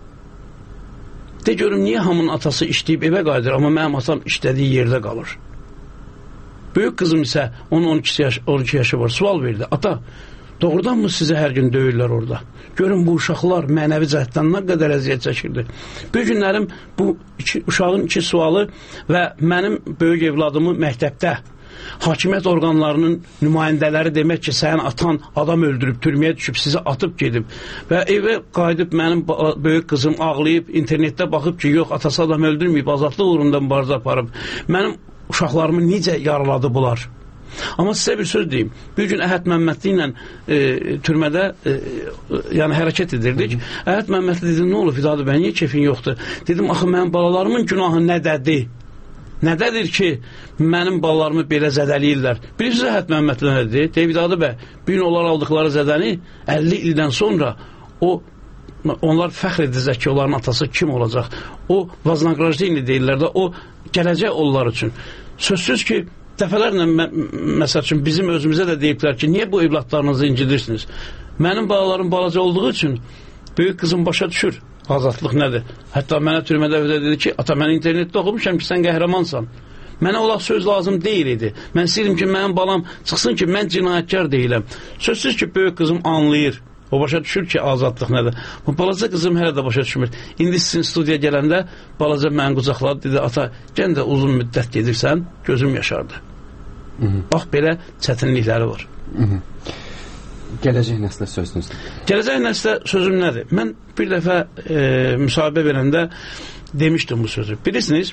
De görüm, niyə hamının atası işləyib evə qayıdır, amma mənim atam işlədiyi yerdə qalır? Böyük qızım isə onun on iki yaş, on iki yaşı var. Sual verdi. Ata, doğrudan mı sizi hər gün döyürlər orada? Görün, bu uşaqlar mənəvi cəhətdən nə qədər əziyyət çəkirdi. Bir günlərim bu iki, uşağın iki sualı və mənim böyük evladımı məktəbdə hakimiyyət orqanlarının nümayəndələri demək ki, sənin atan adam öldürüb, türməyə düşüb, sizi atıb gedib və evə qayıdıb mənim böyük qızım ağlayıb, internetdə baxıb ki, yox, atası adam öldürməyib, azadlıq uğrunda mübarizə aparıb. Mənim uşaqlarımı necə yaraladı bunlar? Amma sizə bir söz deyim. Bir gün Əhəd Məmmədli ilə e, türmədə e, yəni hərəkət edirdik. Əhəd Məmmədli dedim, nə olur Vidadi bəy, niyə keyfin yoxdur? Dedim, axı mənim balalarımın günahı nədədir? Nədədir ki, mənim balalarımı belə zədələyirlər? Bilirsiniz, Əhəd Məmmədli nədir? Deyib, Vidadi bəy, bir gün onlar aldıqları zədəni əlli ildən sonra o, onlar fəxr edəcək ki, onların atası kim olacaq? O, vaznaqrajdiyini deyirlər də, o gələcək onlar üçün. Sözsüz ki, dəfələrlə, məsəl üçün, bizim özümüzə də deyiblər ki, niyə bu evlatlarınızı incilirsiniz? Mənim balalarım balaca olduğu üçün böyük qızım başa düşür. Azadlıq nədir? Hətta mənə türmədə dedi ki, ata, mən internetdə oxumuşam ki, sən qəhrəmansan. Mənə olaq söz lazım deyil idi. Mən istəyirəm ki, mənim balam çıxsın ki, mən cinayətkar deyiləm. Sözsüz ki, böyük qızım anlayır. O başa düşür ki, azadlıq nədir? Bu balaca qızım hələ də başa düşmür. İndi sizin studiyaya gələndə balaca məni qucaqladı, dedi, ata, gən də uzun müddət gedirsən, gözüm yaşardı. Hı -hı. Bax, belə çətinlikləri var. Hı -hı. Gələcək nəslə sözünüzdür. Gələcək nəslə sözüm nədir? Mən bir dəfə e, müsahibə verəndə demişdim bu sözü. Bilirsiniz,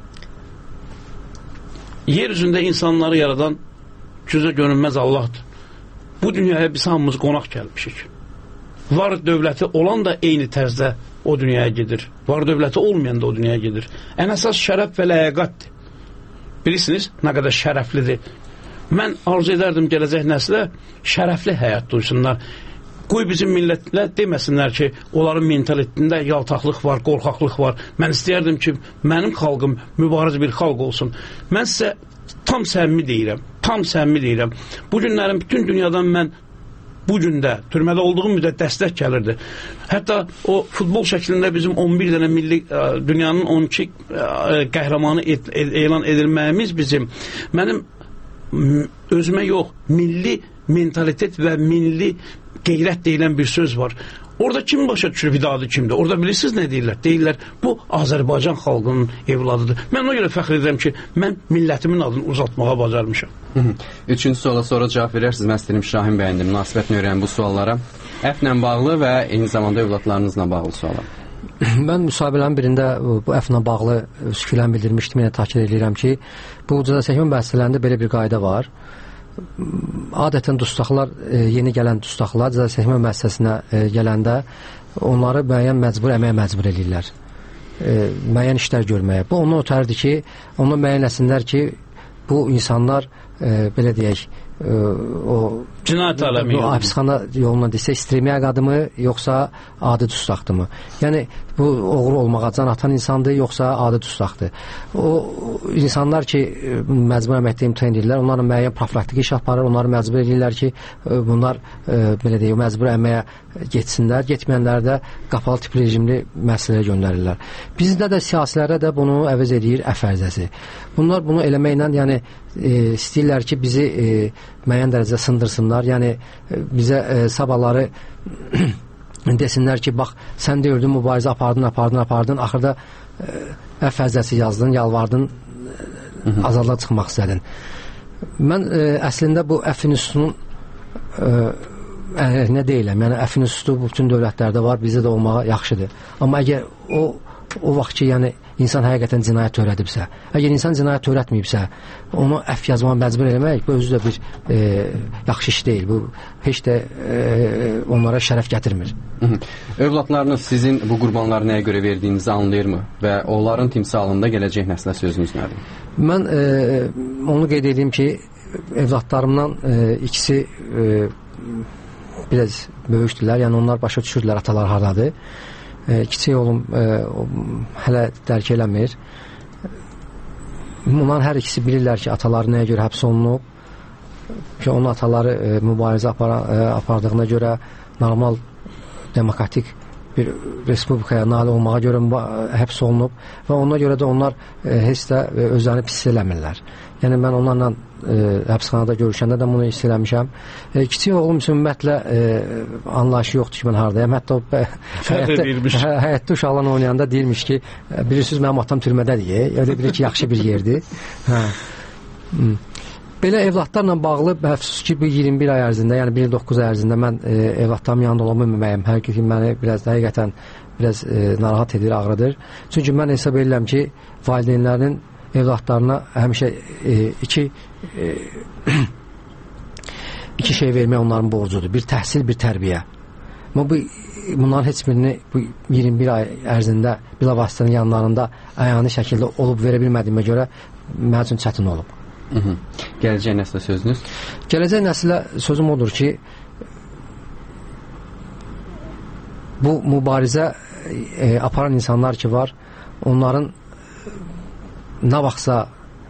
yer üzündə insanları yaradan gözə görünməz Allahdır. Bu dünyaya biz hamımız qonaq gəlmişik. Var dövləti olan da eyni tərzdə o dünyaya gedir. Var dövləti olmayan da o dünyaya gedir. Ən əsas şərəf və ləyaqətdir. Bilirsiniz, nə qədər şərəflidir. Mən arzu edərdim gələcək nəslə şərəfli həyat duysunlar. Qoy bizim millətlə deməsinlər ki, onların mentalitində yaltaqlıq var, qorxaqlıq var. Mən istəyərdim ki, mənim xalqım mübariz bir xalq olsun. Mən sizə tam səmimi deyirəm, tam səmimi deyirəm. Bu günlərin bütün dünyadan mən bu gündə türmədə olduğum müddət dəstək gəlirdi. Hətta o futbol şəklində bizim on bir dənə milli dünyanın on iki qəhrəmanı elan edilməyimiz bizim mənim özümə yox, milli mentalitet və milli qeyrət deyilən bir söz var. Orada kim başa düşür Vidadi kimdir? Orada bilirsiniz nə deyirlər? Deyirlər, bu Azərbaycan xalqının evladıdır. Mən ona görə fəxr edirəm ki, mən millətimin adını uzatmağa bacarmışam. Hı -hı. Üçüncü suala sonra cavab verərsiniz. Mən istəyirəm Şahin bəyəndim. Münasibətini öyrənim bu suallara. Əflə bağlı və eyni zamanda övladlarınızla bağlı suallar. Mən müsahibələrin birində bu əflə bağlı şükürlər bildirmişdim. Yenə takid edirəm ki, bu cəzaçəkmə müəssisələrində belə bir qayda var. Adətən dustaqlar, yeni gələn dustaqlar cəzaçəkmə müəssisəsinə gələndə onları müəyyən məcbur əməyə məcbur edirlər. Müəyyən işlər görməyə. Bu ondan ötəridir ki, onu müəyyənləsinlər ki, bu insanlar belə deyək, o Cinayət aləmi yolunda. Həbsxana yoluna desə, istirimə qədimi, yoxsa adi dustaqdımı? Yəni, bu oğru olmağa can atan insandır, yoxsa adi dustaqdır. O, insanlar ki, məcbur əməkdə imtihan edirlər, onların müəyyən profilaktik iş aparır, onları məcbur edirlər ki, bunlar, belə deyək, məcbur əməyə getsinlər, getməyənləri də qapalı tipli rejimli müəssisələrə göndərirlər. Bizdə də siyasilərə də bunu əvəz edir əfərzəsi. Bunlar bunu eləməklə, yəni, e, istəyirlər ki, bizi e, müəyyən dərəcədə sındırsınlar, yəni e, bizə e, sabahları desinlər ki, bax, sən deyirdin, mübarizə apardın, apardın, apardın, axırda e, əfərzəsi yazdın, yalvardın, e, azadlığa çıxmaq istədin. Mən e, əslində bu əfv institutunun e, nə deyiləm, yəni əfv institutu bütün dövlətlərdə var, bizdə də olmağa yaxşıdır. Amma əgər o o vaxt ki, yəni insan həqiqətən cinayət törədibsə, əgər insan cinayət törətməyibsə, onu əfv yazmağa məcbur eləmək, bu özü də bir e, yaxşı iş deyil. Bu heç də e, onlara şərəf gətirmir. Hı -hı. Övladlarınız sizin bu qurbanları nəyə görə verdiyinizi anlayırmı və onların timsalında gələcək nəslə sözünüz nədir? Mən e, onu qeyd edeyim ki, evladlarımdan e, ikisi e, biraz böyükdülər, yəni onlar başa düşürdülər atalar hardadır. E, kiçik oğlum e, hələ dərk eləmir. Onların hər ikisi bilirlər ki, ataları nəyə görə həbs olunub ki, onun ataları e, mübarizə apara, e, apardığına görə normal demokratik bir respublikaya nail olmağa görə həbs olunub və ona görə də onlar e, heç də e, özlərini pis eləmirlər. Yəni mən onlarla e, həbsxanada görüşəndə də bunu hiss eləmişəm. E, kiçik oğlum üçün ümumiyyətlə e, anlayışı yoxdur ki, mən haradayım. Hətta o həyətdə, hə, həyətdə uşaqlarla oynayanda deyirmiş ki, bilirsiniz, mənim atam türmədədir. Öyle bilir ki, yaxşı bir yerdir. Hə. Belə evladlarla bağlı, əfsus ki, bu iyirmi bir ay ərzində, yəni bir il doqquz ay ərzində mən e, evladlarımın yanında ola bilməyəm. Hər ki, məni biraz da həqiqətən biraz e, narahat edir, ağrıdır. Çünki mən hesab edirəm ki, valideynlərinin evladlarına həmişə e, iki e, iki şey vermək onların borcudur. Bir təhsil, bir tərbiyə. Amma bu, bunların heç birini bu iyirmi bir ay ərzində bilavasitənin yanlarında əyani şəkildə olub verə bilmədiyimə görə mənim üçün çətin olub. Hı -hı. Gələcək nəslə sözünüz? Gələcək nəslə sözüm odur ki, bu mübarizə e, aparan insanlar ki var, onların nə vaxtsa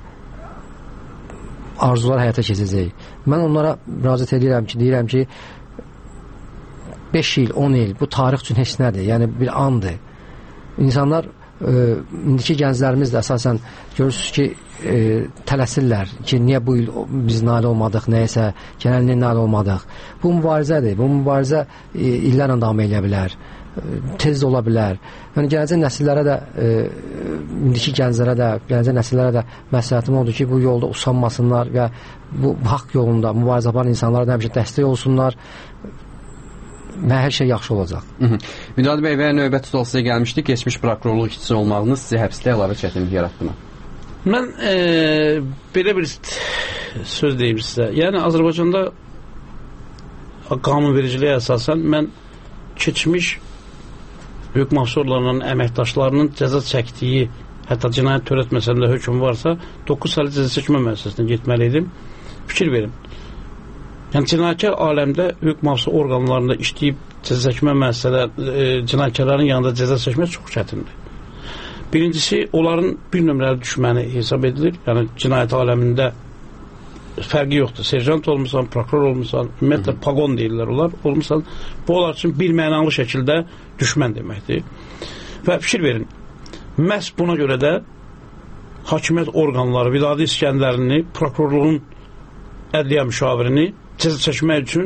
arzular həyata keçəcək. Mən onlara müraciət edirəm ki, deyirəm ki, beş il, on il bu tarix üçün heç nədir, yəni bir andır. İnsanlar e, indiki gənclərimiz də əsasən görürsünüz ki, e, tələsirlər ki, niyə bu il biz nail olmadıq, nəyəsə, genəlliyə nail olmadıq. Bu mübarizədir. Bu mübarizə e, illərlə davam edə bilər. E, tez də ola bilər. Yəni, gələcək nəsillərə də, e, indiki gənclərə də, gələcək nəsillərə də məsləhətim odur ki, bu yolda usanmasınlar və bu haqq yolunda mübarizə aparan insanlara da həmişə dəstək olsunlar və hər şey yaxşı olacaq. Vidadi bəy, və növbət tutal sizə gəlmişdi, keçmiş prokurorluq işçisi olmağınız sizə həbsdə əlavə çətinlik yaratdı mı? Mən e, belə bir söz deyim sizə. Yəni, Azərbaycanda qanunvericiliyə əsasən mən keçmiş hüquq məfsurlarının, əməkdaşlarının cəza çəkdiyi, hətta cinayət törətməsəndə hökm varsa, doqquz saylı cəza çəkmə müəssisəsinə getməliydim. Fikir verin. Yəni, cinayətkar aləmdə hüquq məfsur orqanlarında işləyib cəza çəkmə müəssisələr, e, cinayətkarların yanında cəza çəkmək çox çətindir. Birincisi, onların bir nömrəli düşməni hesab edilir. Yəni, cinayət aləmində fərqi yoxdur. Serjant olmuşsan, prokuror olmuşsan, ümumiyyətlə pagon deyirlər onlar, olmuşsan, bu onlar üçün bir mənalı şəkildə düşmən deməkdir. Və fikir verin, məhz buna görə də hakimiyyət orqanları Vidadi İskəndərini, prokurorluğun ədliyyə müşavirini cəza çəkmək üçün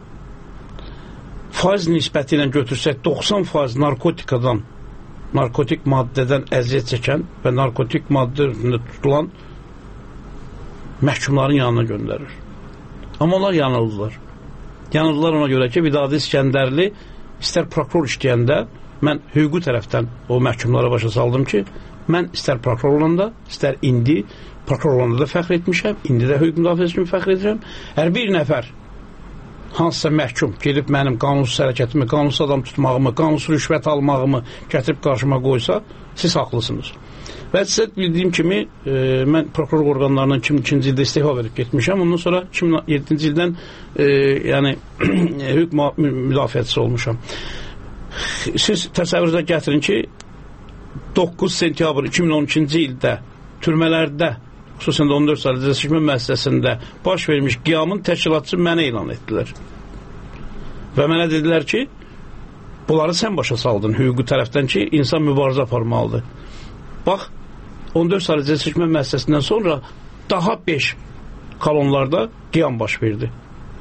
faiz nisbəti ilə götürsək doxsan faiz narkotikadan, narkotik maddədən əziyyət çəkən və narkotik maddə üzründə tutulan məhkumların yanına göndərir. Amma onlar yanıldılar. Yanıldılar ona görə ki, Vidadi İskəndərli istər prokuror işləyəndə mən hüquqi tərəfdən o məhkumlara başa saldım ki, mən istər prokuror olanda, istər indi prokuror olanda da fəxr etmişəm, indi də hüquq müdafiəsi kimi fəxr edirəm. Hər bir nəfər hansısa məhkum gedib mənim qanunsuz hərəkətimi, qanunsuz adam tutmağımı, qanunsuz rüşvət almağımı gətirib qarşıma qoysa, siz haqlısınız. Və sizə bildiyim kimi e, mən prokuror orqanlarından iki min ikinci ildə istefa verib getmişəm. Ondan sonra iki min yeddinci ildən e, yəni hüquq müdafiəçisi olmuşam. Siz təsəvvürünüzə gətirin ki, doqquz sentyabr iki min on ikinci ildə türmələrdə, xüsusən də on dörd saylı cəzaçəkmə müəssisəsində baş vermiş qiyamın təşkilatçısı mənə elan etdilər. Və mənə dedilər ki, bunları sən başa saldın hüquqi tərəfdən ki, insan mübarizə aparmalıdır. Bax, on dörd saylı cəzaçəkmə müəssisəsindən sonra daha beş kolonlarda qiyam baş verdi.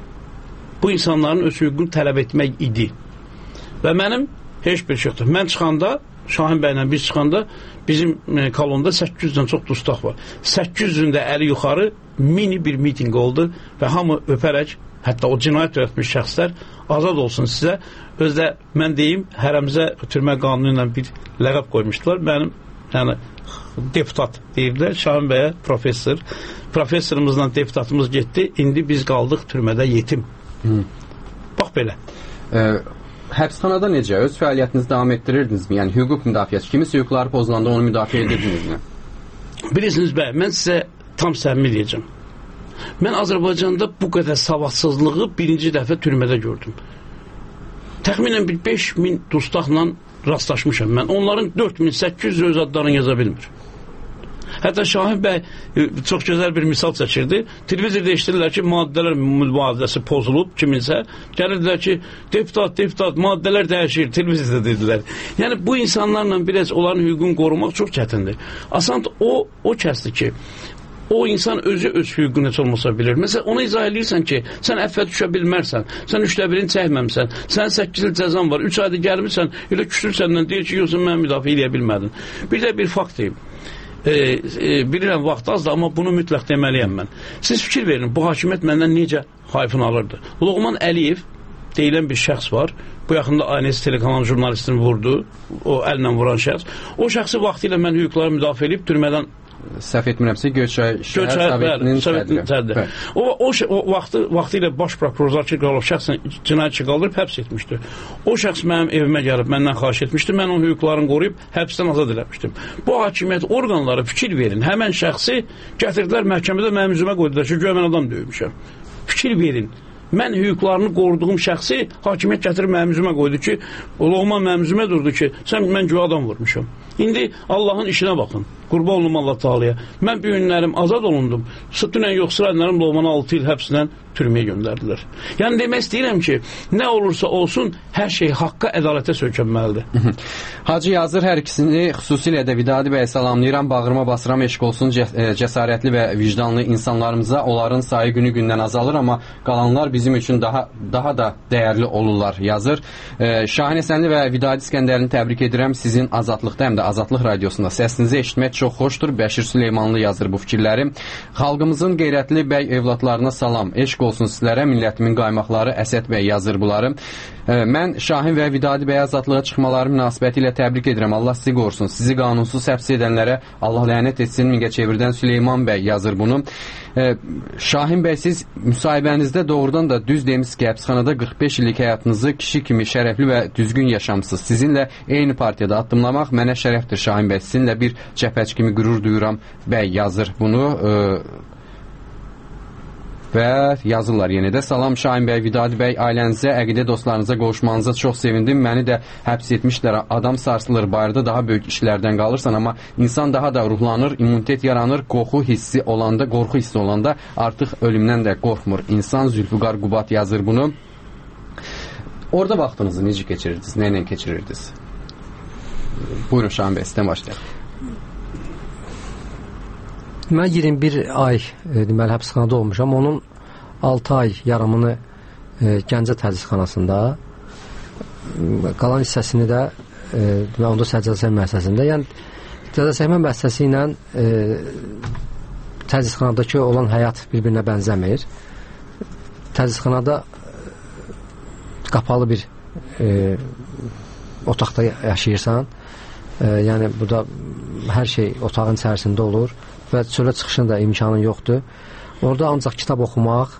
Bu insanların öz hüququnu tələb etmək idi. Və mənim heç bir şey yoxdur. Mən çıxanda, Şahin bəylə biz çıxanda bizim e, kolonda səkkiz yüzdən çox dustaq var. səkkiz yüzün də əli yuxarı mini bir miting oldu və hamı öpərək, hətta o cinayət törətmiş şəxslər azad olsun sizə. Özdə mən deyim, hərəmizə türmə qanunu ilə bir ləqəb qoymuşdular. Mənim, yəni, deputat deyirlər, Şahin bəyə professor. Professorumuzla deputatımız getdi, indi biz qaldıq türmədə yetim. Hı. Bax belə. E Həbsxanada necə? Öz fəaliyyətinizi davam etdirirdinizmi? Yəni hüquq müdafiəçi, kimis hüquqları pozulanda onu müdafiə edirdinizmi? Bilirsiniz bə, mən sizə tam səmimi deyəcəm. Mən Azərbaycanda bu qədər savadsızlığı birinci dəfə türmədə gördüm. Təxminən bir beş min dustaqla rastlaşmışam mən. Onların dörd min səkkiz yüz öz adlarını yaza bilmir. Hətta Şahin bəy çox gözəl bir misal çəkirdi. Televizorda eşidirlər ki, maddələr mübadiləsisi pozulub kiminsə. Gəlirdilər ki, deputat, deputat, maddələr dəyişir. Televizorda dedilər. Yəni, bu insanlarla biraz onların hüququnu qorumaq çox çətindir. Asan o, o kəsdir ki, o insan özü öz hüququnu heç olmasa bilir. Məsələn, ona izah edirsən ki, sən əffə düşə bilmərsən, sən üçdə birini çəkməmsən, sən səkkiz il cəzan var, üç ayda gəlmirsən, elə küsür səndən deyir ki, yoxsa mən müdafiə edə bilmədim. Bir də bir fakt deyim. E, e, bilirəm vaxt azdır, amma bunu mütləq deməliyəm mən. Siz fikir verin, bu hakimiyyət məndən necə hayfını alırdı. Loğman Əliyev deyilən bir şəxs var. Bu yaxında A N S telekanal jurnalistini vurdu. O əllə vuran şəxs. O şəxsi vaxtı ilə mən hüquqları müdafiə edib türmədən səhv etmirəmsə Göyçay şəhər Sovetinin sədri. O, o, o vaxtı, vaxtı ilə baş prokuror Zakir Qalov şəxsən cinayətçi qaldırıb həbs etmişdi. O şəxs mənim evimə gəlib məndən xahiş etmişdi. Mən onun hüquqlarını qoruyub həbsdən azad eləmişdim. Bu hakimiyyət orqanları fikir verin. Həmən şəxsi gətirdilər məhkəmədə mənim üzümə qoydular ki, güya mən adam döymüşəm. Fikir verin. Mən hüquqlarını qoruduğum şəxsi hakimiyyət gətirib mənim üzümə qoydu ki, Loğman mənim üzümə durdu ki, sən mən güya adam vurmuşam. İndi Allahın işinə baxın. Qurban olunum Allah Taalaya. Mən bu günlərim azad olundum. Dünən yox sıraylarım Loğmanı altı il həbsindən türməyə göndərdilər. Yəni demək istəyirəm ki, nə olursa olsun hər şey haqqa, ədalətə söykənməlidir. Hacı Yazır hər ikisini xüsusilə də Vidadi bəy salamlayıram. Bağrıma basıram, eşq olsun cəsarətli və vicdanlı insanlarımıza. Onların sayı günü-gündən azalır, amma qalanlar bizim üçün daha daha da dəyərli olurlar, yazır. Şahin Həsənli və Vidadi İskəndərini təbrik edirəm. Sizin Azadlıqda həm də Azadlıq radiosunda səsinizi eşitmək çox xoşdur. Bəşir Süleymanlı yazır bu fikirləri. Xalqımızın qeyrətli bəy evlatlarına salam. Eşq olsun sizlərə, millətimin qaymaqları Əsəd bəy yazır bunları. Mən Şahin və Vidadi bəy azadlığa çıxmaları münasibəti ilə təbrik edirəm. Allah sizi qorusun. Sizi qanunsuz həbs edənlərə Allah lənət etsin. Mingəçevirdən Süleyman bəy yazır bunu. Şahin bəy, siz müsahibənizdə doğrudan da düz demişsiniz ki, həbsxanada qırx beş illik həyatınızı kişi kimi şərəfli və düzgün yaşamısınız. Sizinlə eyni partiyada addımlamaq mənə şərəfdir Şahin bəy. Sizinlə bir cəbhəç kimi qürur duyuram bəy yazır bunu. Və yazırlar yenə də. Salam Şahin bəy, Vidadi bəy, ailənizə, əqidə dostlarınıza qovuşmanıza çox sevindim. Məni də həbs etmişlər. Adam sarsılır, bayırda daha böyük işlərdən qalırsan, amma insan daha da ruhlanır, immunitet yaranır, qorxu hissi olanda, qorxu hissi olanda artıq ölümdən də qorxmur. İnsan Zülfüqar Qubat yazır bunu. Orada vaxtınızı necə keçirirdiniz, nə ilə keçirirdiniz? Buyurun Şahin bəy, sizdən başlayaq. Mən iyirmi bir ay e, deməli həbsxanada olmuşam. Onun altı ay yaramını e, Gəncə tədrisxanasında, qalan hissəsini də e, deməli onda cəzaçəkmə müəssisəsində. Yəni cəzaçəkmə müəssisəsi ilə e, tədrisxanadakı olan həyat bir-birinə bənzəmir. Tədrisxanada qapalı bir e, otaqda yaşayırsan. E, yəni burada hər şey otağın içərisində olur və çölə çıxışın da imkanın yoxdur. Orada ancaq kitab oxumaq,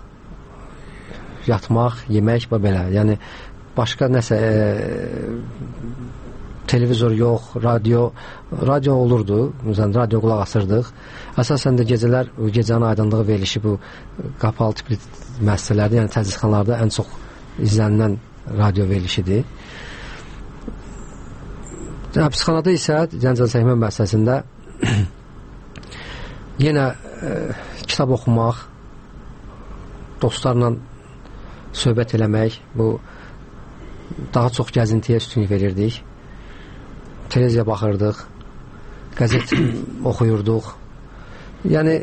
yatmaq, yemək və belə. Yəni başqa nəsə e, televizor yox, radio radio olurdu. Məsələn, radio qulaq asırdıq. Əsasən də gecələr gecənin aydınlığı verilişi bu qapalı tipli müəssisələrdə, yəni tədrisxanalarda ən çox izlənilən radio verilişidir. Həbsxanada isə cəzaçəkmə müəssisəsində yenə e, kitab oxumaq, dostlarla söhbət eləmək, bu daha çox gəzintiyə üstünlük verirdik. Televiziya baxırdıq, qəzet oxuyurduq. Yəni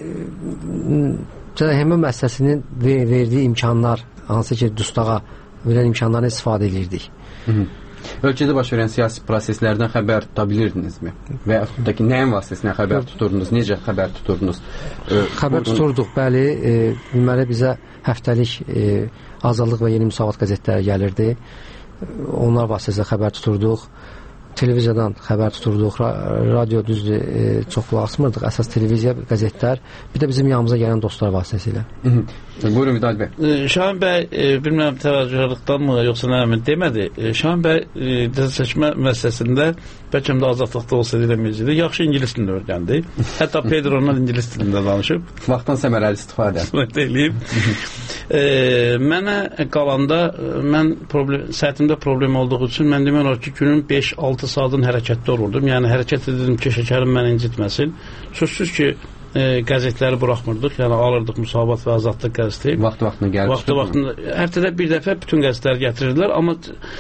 cəzaçəkmə müəssisəsinin verdiyi imkanlar, hansı ki, dustağa verən imkanlarını istifadə edirdik. Hı -hı. Ölkədə baş verən siyasi proseslərdən xəbər tuta bilirdinizmi? Və yaxud da ki, nəyin vasitəsilə xəbər tuturdunuz? Necə xəbər tuturdunuz? E, xəbər tuturduq, bəli. E, deməli, bizə həftəlik e, Azadlıq və Yeni Müsavat qəzetləri gəlirdi. Onlar vasitəsilə xəbər tuturduq. Televiziyadan xəbər tuturduq. Radio düzdür, e, çox qulaq asmırdıq. Əsas televiziya, qəzetlər. Bir də bizim yanımıza gələn dostlar vasitəsilə. Buyurun Vidal bəy. E, Şahin bəy, e, bilmirəm təvəccühlükdən mı, yoxsa nə əmin demədi. E, Şahin bəy e, cəzaçəkmə müəssisəsində bəlkə də azadlıqda olsa deməyizidir. Yaxşı ingilis dilini öyrəndi. Hətta Pedro ondan ingilis dilində danışıb. Vaxtdan səmərəli istifadə. Eləyib. e, mənə qalanda mən problem, səhətimdə problem olduğu üçün mən demək olar ki, günün beş altı saatın hərəkətdə olurdum. Yəni hərəkət edirdim ki, şəkərim məni incitməsin. Sözsüz ki, e, qəzetləri buraxmırdıq. Yəni alırdıq Müsavat və Azadlıq qəzeti. Vaxt vaxtına gəlib. Vaxtı vaxtında həftədə bir dəfə bütün qəzetləri gətirirdilər, amma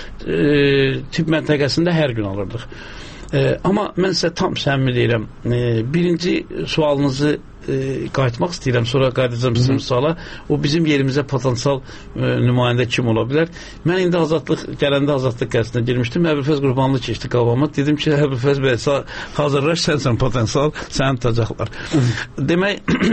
e, tibb məntəqəsində hər gün alırdıq. E, amma mən sizə tam səmimi deyirəm. E, birinci sualınızı e, qayıtmaq istəyirəm, sonra qayıdacağım sizin suala. O bizim yerimizə potensial e, nümayəndə kim ola bilər? Mən indi Azadlıq, gələndə Azadlıq qəzetinə girmişdim. Əbülfəz Qurbanlı keçdi qabağıma. Dedim ki, Əbülfəz bəy, hazırlaş, sənsən potensial, səni tutacaqlar. Demək,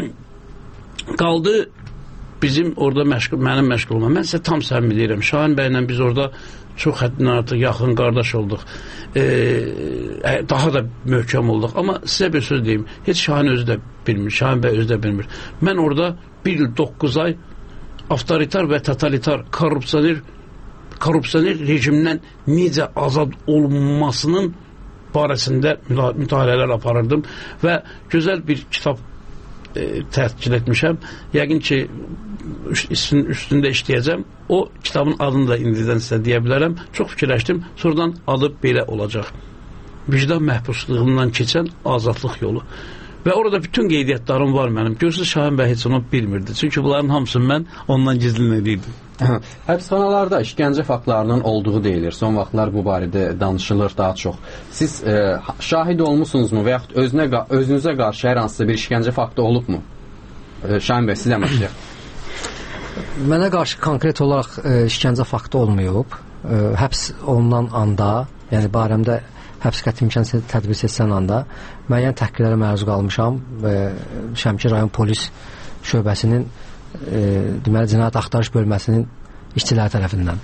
qaldı bizim orada məşğul, mənim məşğul olmam. Mən sizə tam səmimi deyirəm. Şahin bəylə biz orada çox həddindən artıq yaxın qardaş olduq. E, daha da möhkəm olduq. Amma sizə bir söz deyim. Heç Şahin özü də bilmir. Şahin bəy özü də bilmir. Mən orada bir il doqquz ay avtoritar və totalitar korrupsioner korrupsioner rejimdən necə azad olunmasının barəsində mütaliələr aparırdım və gözəl bir kitab e, tətkil etmişəm. Yəqin ki, üstün, üstündə işləyəcəm. O kitabın adını da indidən sizə deyə bilərəm. Çox fikirləşdim. Sonradan adı belə olacaq. Vicdan məhbusluğundan keçən azadlıq yolu. Və orada bütün qeydiyyatlarım var mənim. Görürsünüz, Şahin bəy heç onu bilmirdi. Çünki bunların hamısını mən ondan gizlənirdim. Həbsxanalarda işgəncə faktlarının olduğu deyilir. Son vaxtlar bu barədə danışılır daha çox. Siz e, şahid olmusunuzmu və yaxud özünə, özünüzə qarşı hər hansısa bir işgəncə faktı olubmu? E, Şahin bəy, sizə başlayaq. Mənə qarşı konkret olaraq e, işgəncə faktı olmayıb. E, həbs olunan anda, yəni barəmdə həbs qəti imkanı tədbir etsən anda müəyyən təhqirlərə məruz qalmışam və Şəmkir rayon polis şöbəsinin e, deməli cinayət axtarış bölməsinin işçiləri tərəfindən.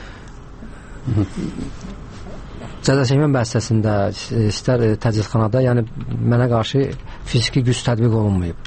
Cəzaçəkmə müəssisəsində, istər təcridxanada, yəni mənə qarşı fiziki güc tətbiq olunmayıb.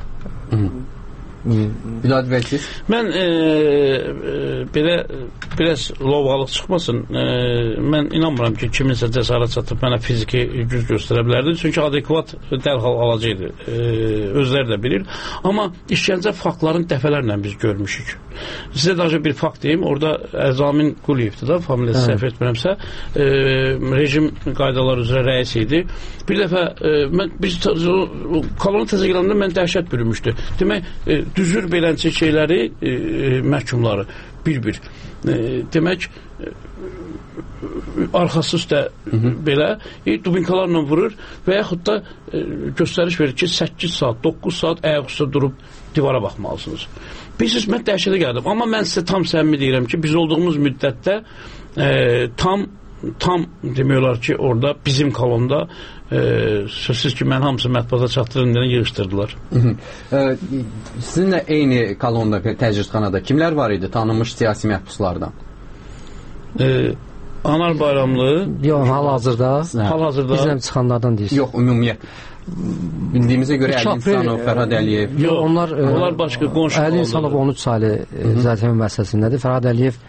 Bilad Vəkil. Mən e, e, belə biraz lovalıq çıxmasın. E, mən inanmıram ki, kiminsə cəsarət çatıb mənə fiziki güc göstərə bilərdi. Çünki adekvat dərhal alacaqdı. E, özləri də bilir. Amma işgəncə faktların dəfələrlə biz görmüşük. Sizə daha bir fakt deyim. Orada Əzamin Quliyevdir da, familiyası səhv etmirəmsə, e, rejim qaydalar üzrə rəis idi. Bir dəfə e, mən, biz kolonu təzə gələndə mən dəhşət bürümüşdü. Demək, e, düzür beləncə şeyləri e, məhkumları bir-bir. E, demək, e, arxası üstə Hı -hı. belə e, dubinkalarla vurur və yaxud da e, göstəriş verir ki, səkkiz saat, doqquz saat ayaq üstə durub divara baxmalısınız. Bilirsiniz, mən dəhşətə gəldim. Amma mən sizə tam səmimi deyirəm ki, biz olduğumuz müddətdə e, tam tam demək olar ki, orada bizim kolonda e, sözsüz ki, mən hamısı mətbuata çatdırımdan yığışdırdılar. Hı -hı. E, sizinlə eyni kolonda, təcridxanada kimlər var idi, tanınmış siyasi məhbuslardan? E, Anar Bayramlı. Yox, hal-hazırda. Hal-hazırda. Bizlə çıxanlardan deyirsiniz. Yox, ümumiyyət. Bildiyimizə görə Əli İnsanov, Fərhad Əliyev. Yox, onlar, onlar başqa qonşu. Əli İnsanov on üç saylı cəzaçəkmə müəssisəsindədir. Fərhad Əliyev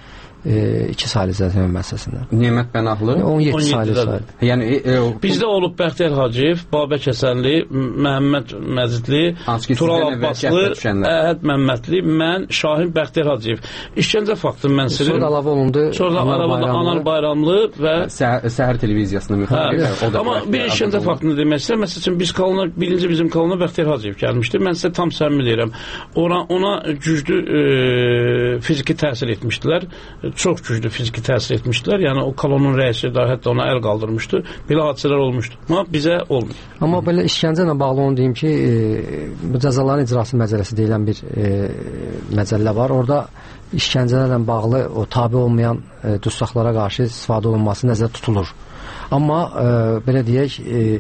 e, iki saylı zəzəmə müəssisəsində. Nemət Pənahlı on yeddi saylı saylı. Yəni e, e, bizdə olub Bəxtiyar Hacıyev, Babək Həsənli, Məhəmməd Məcidli, Tural Abbaslı, Əhəd Məmmədli, mən Şahin Bəxtiyar Hacıyev. İşgəncə faktını mən sizin. Sonra əlavə olundu. Sonra əlavə olundu Anar Bayramlı və Səhər, səhər televiziyasında müxalif. Hə, amma bir işgəncə faktını demək istəyirəm. Məsəl üçün biz kanalına, birinci bizim kanalına Bəxtiyar Hacıyev gəlmişdi. Mən sizə tam səmimi deyirəm. Ona, ona güclü e, fiziki təsir etmişdilər. Çox güclü fiziki təsir etmişdilər. Yəni o kolonun rəisi də hətta ona əl qaldırmışdı. Belə hadisələr olmuşdu. Amma bizə olmuyor. Amma belə işgəncə ilə bağlı onu deyim ki, e, bu cəzaların icrası məcəlləsi deyilən bir e, məcəllə var. Orada işgəncələrlə bağlı o tabe olmayan e, dustaqlara qarşı istifadə olunması nəzərdə tutulur. Amma e, belə deyək, e,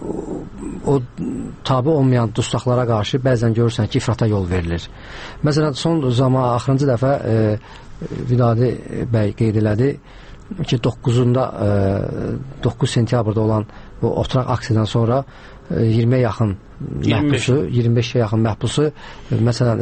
o tabe olmayan dustaqlara qarşı bəzən görürsən ki, ifrata yol verilir. Məsələn, son zaman axırıncı dəfə e, Vidadi bəy qeyd elədi ki, doqquzunda doqquz sentyabrda olan bu oturaq aksiyadan sonra iyirmiyə yaxın məhbusu, iyirmi beşə yaxın məhbusu məsələn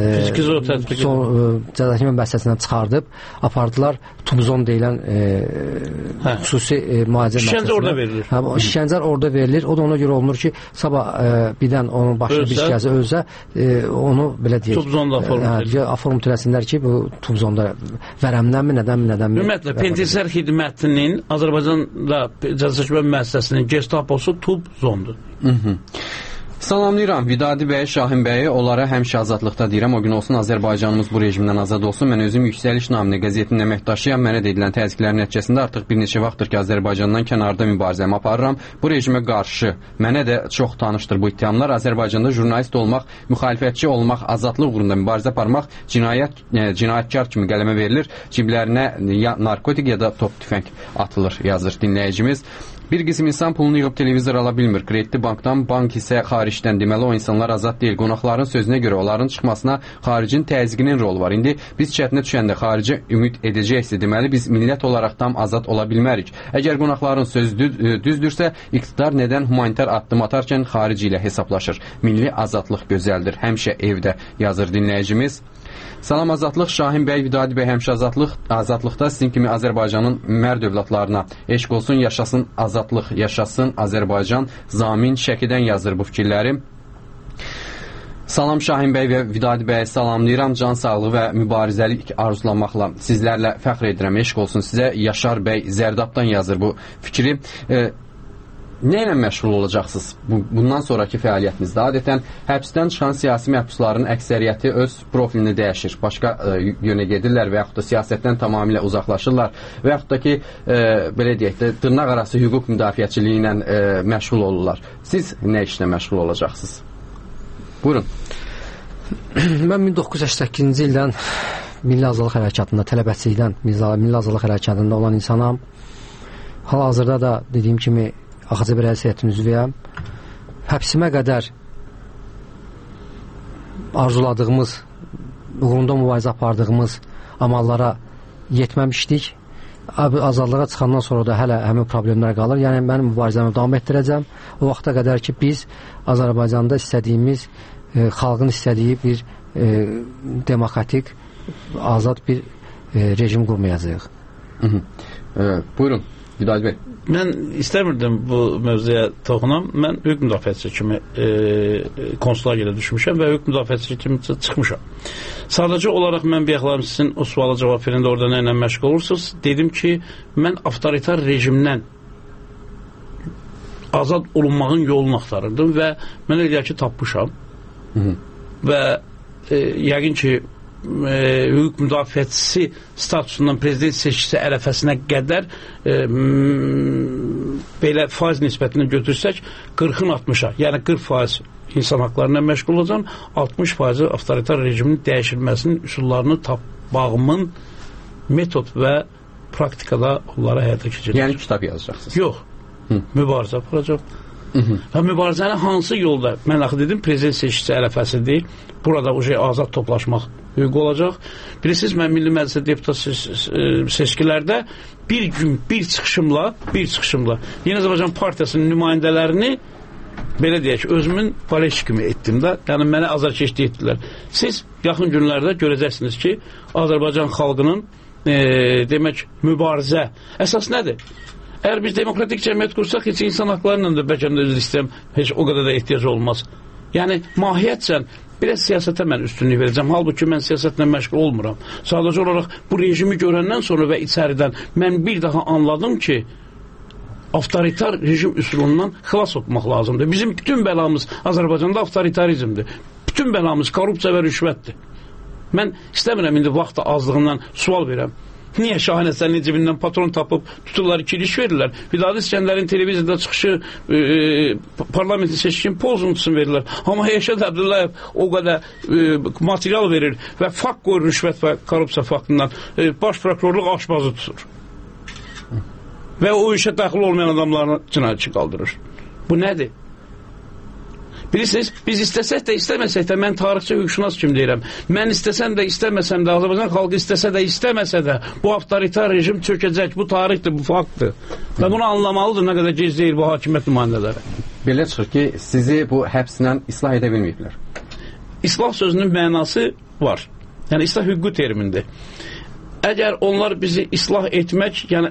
cəzaçəkmə müəssisəsindən çıxardıb apardılar Tubzon deyilən e, hə. xüsusi e, müalicə müəssisəsinə. İşgəncə orada verilir. Hə, işgəncələr orada verilir. O da ona görə olunur ki, sabah e, birdən onun başına bir işgəncə ölsə, e, onu belə deyək. Tubzonda aforum hə, aforum tələsinlər ki, bu Tubzonda vərəmdənmi, nədənmi, nədənmi? Ümumiyyətlə, penitensiar xidmətinin Azərbaycanda cəzaçəkmə müəssisəsinin gestaposu Tubzondur. Mhm. Salamlayıram Vidadi bəy, Şahin bəyi, onlara həmişə azadlıqda deyirəm. O gün olsun Azərbaycanımız bu rejimdən azad olsun. Mən özüm Yüksəliş namını qəzetinin əməkdaşıyam. Mənə dedilən təzyiqlərin nəticəsində artıq bir neçə vaxtdır ki, Azərbaycandan kənarda mübarizəmi aparıram. Bu rejimə qarşı mənə də çox tanışdır bu ittihamlar. Azərbaycanda jurnalist olmaq, müxalifətçi olmaq, azadlıq uğrunda mübarizə aparmaq cinayət, yəni, cinayətkar kimi qələmə verilir. Ciblərinə ya narkotik ya da top tüfəng atılır, yazır dinləyicimiz. Bir qism insan pulunu yığıb televizor ala bilmir. Kreditli bankdan, bank isə xaricdən. Deməli, o insanlar azad deyil. Qonaqların sözünə görə onların çıxmasına xaricin təzyiqinin rolu var. İndi biz çətinə düşəndə xaricə ümid edəcəksə, deməli, biz millət olaraq tam azad ola bilmərik. Əgər qonaqların sözü düz, düzdürsə, iqtidar nədən humanitar addım atarkən xarici ilə hesablaşır? Milli azadlıq gözəldir. Həmişə evdə, yazır dinləyicimiz. Salam azadlıq, Şahin bəy, Vidadi bəy, həmişə azadlıq, azadlıqda sizin kimi Azərbaycanın mərd övladlarına eşq olsun, yaşasın azadlıq, yaşasın Azərbaycan, Zamin Şəkidən yazır bu fikirləri. Salam Şahin bəy və Vidadi bəy, salamlayıram, can sağlığı və mübarizəlik arzulamaqla sizlərlə fəxr edirəm, eşq olsun sizə. Yaşar bəy Zərdabdan yazır bu fikri. E, Nə ilə məşğul olacaqsınız bundan sonraki fəaliyyətinizdə? Adətən həbsdən çıxan siyasi məhbusların əksəriyyəti öz profilini dəyişir. Başqa e, yönə gedirlər və yaxud da siyasətdən tamamilə uzaqlaşırlar və yaxud da ki, e, belə deyək də, dırnaq arası hüquq müdafiəçiliyi ilə e, məşğul olurlar. Siz nə işlə məşğul olacaqsınız? Buyurun. Mən min doqquz yüz səksən səkkizinci ildən Milli Azadlıq Hərəkatında, tələbəçilikdən Milli Azadlıq Hərəkatında olan insanam. Hal-hazırda da dediyim kimi Ağca bir həsiyyətin üzvüyəm. Həbsimə qədər arzuladığımız, uğrunda mübarizə apardığımız amallara yetməmişdik. Azadlığa çıxandan sonra da hələ həmin problemlər qalır. Yəni, mən mübarizəmi davam etdirəcəm. O vaxta qədər ki, biz Azərbaycanda istədiyimiz, e, xalqın istədiyi bir e, demokratik, azad bir e, rejim qurmayacağıq. Hı -hı. E, buyurun, Vidadi bəy. Mən istəmirdim bu mövzuya toxunam. Mən hüquq müdafiəçisi kimi e, konsulluğa görə düşmüşəm və hüquq müdafiəçisi kimi çıxmışam. Sadəcə olaraq mən biyəxlarım sizin o suala cavab verəndə orada nə ilə məşğul olursunuz. Dedim ki, mən avtoritar rejimdən azad olunmağın yolunu axtarırdım və mən elə ki, tapmışam. Hı -hı. Və e, yəqin ki, E, hüquq müdafiəçisi statusundan prezident seçkisi ərəfəsinə qədər e, belə faiz nisbətini götürsək qırxın altmışa, yəni qırx faiz insan haqlarına məşğul olacam, altmış faizi avtoritar rejimin dəyişilməsinin üsullarını tapmağımın metod və praktikada onlara həyata keçirəcəm. Yəni kitab yazacaqsınız? Yox, Hı. mübarizə aparacaq. Və mübarizəni hansı yolda, mən axı dedim, prezident seçkisi ərəfəsi deyil, burada o şey azad toplaşmaq hüquq olacaq. Bilirsiniz, mən Milli Məclisə deputat seçkilərdə bir gün bir çıxışımla, bir çıxışımla Yeni Azərbaycan Partiyasının nümayəndələrini belə deyək, özümün paleş kimi etdim də, yəni mənə azarkeşlik etdilər. Siz yaxın günlərdə görəcəksiniz ki, Azərbaycan xalqının e, demək, mübarizə əsas nədir? Əgər biz demokratik cəmiyyət qursaq, heç insan haqlarıyla da bəlkə də üzr istəyəm, heç o qədər də ehtiyac olmaz. Yəni, mahiyyətcən, biraz siyasətə mən üstünlük verəcəm. Halbuki mən siyasətlə məşğul olmuram. Sadəcə olaraq bu rejimi görəndən sonra və içəridən mən bir daha anladım ki, avtoritar rejim üsulundan xilas olmaq lazımdır. Bizim bütün bəlamız Azərbaycanda avtoritarizmdir. Bütün bəlamız korrupsiya və rüşvətdir. Mən istəmirəm indi vaxt azlığından sual verəm. Niyə Şahin Həsənli cibindən patron tapıb tuturlar, iki iş verirlər? Vidadi İskəndərin televiziyada çıxışı, e, parlamentin seçkin pozuntusunu verirlər. Amma Yaşad Əbdullayev o qədər e, material verir və fakt qoyur rüşvət və korrupsiya faktından. E, baş prokurorluq aşbazı tutur. Və o işə daxil olmayan adamlarını cinayətçi qaldırır. Bu nədir? Bilirsiniz, biz istəsək də, istəməsək də, mən tarixçi hüquqşünas kimi deyirəm. Mən istəsəm də, istəməsəm də, Azərbaycan xalqı istəsə də, istəməsə də, bu avtoritar rejim çökəcək, bu tarixdir, bu faktdır. Və bunu anlamalıdır, nə qədər gec deyil bu hakimiyyət nümayəndələri. Belə çıxır ki, sizi bu həbslə islah edə bilməyiblər. İslah sözünün mənası var. Yəni, islah hüququ termindir. Əgər onlar bizi islah etmək, yəni,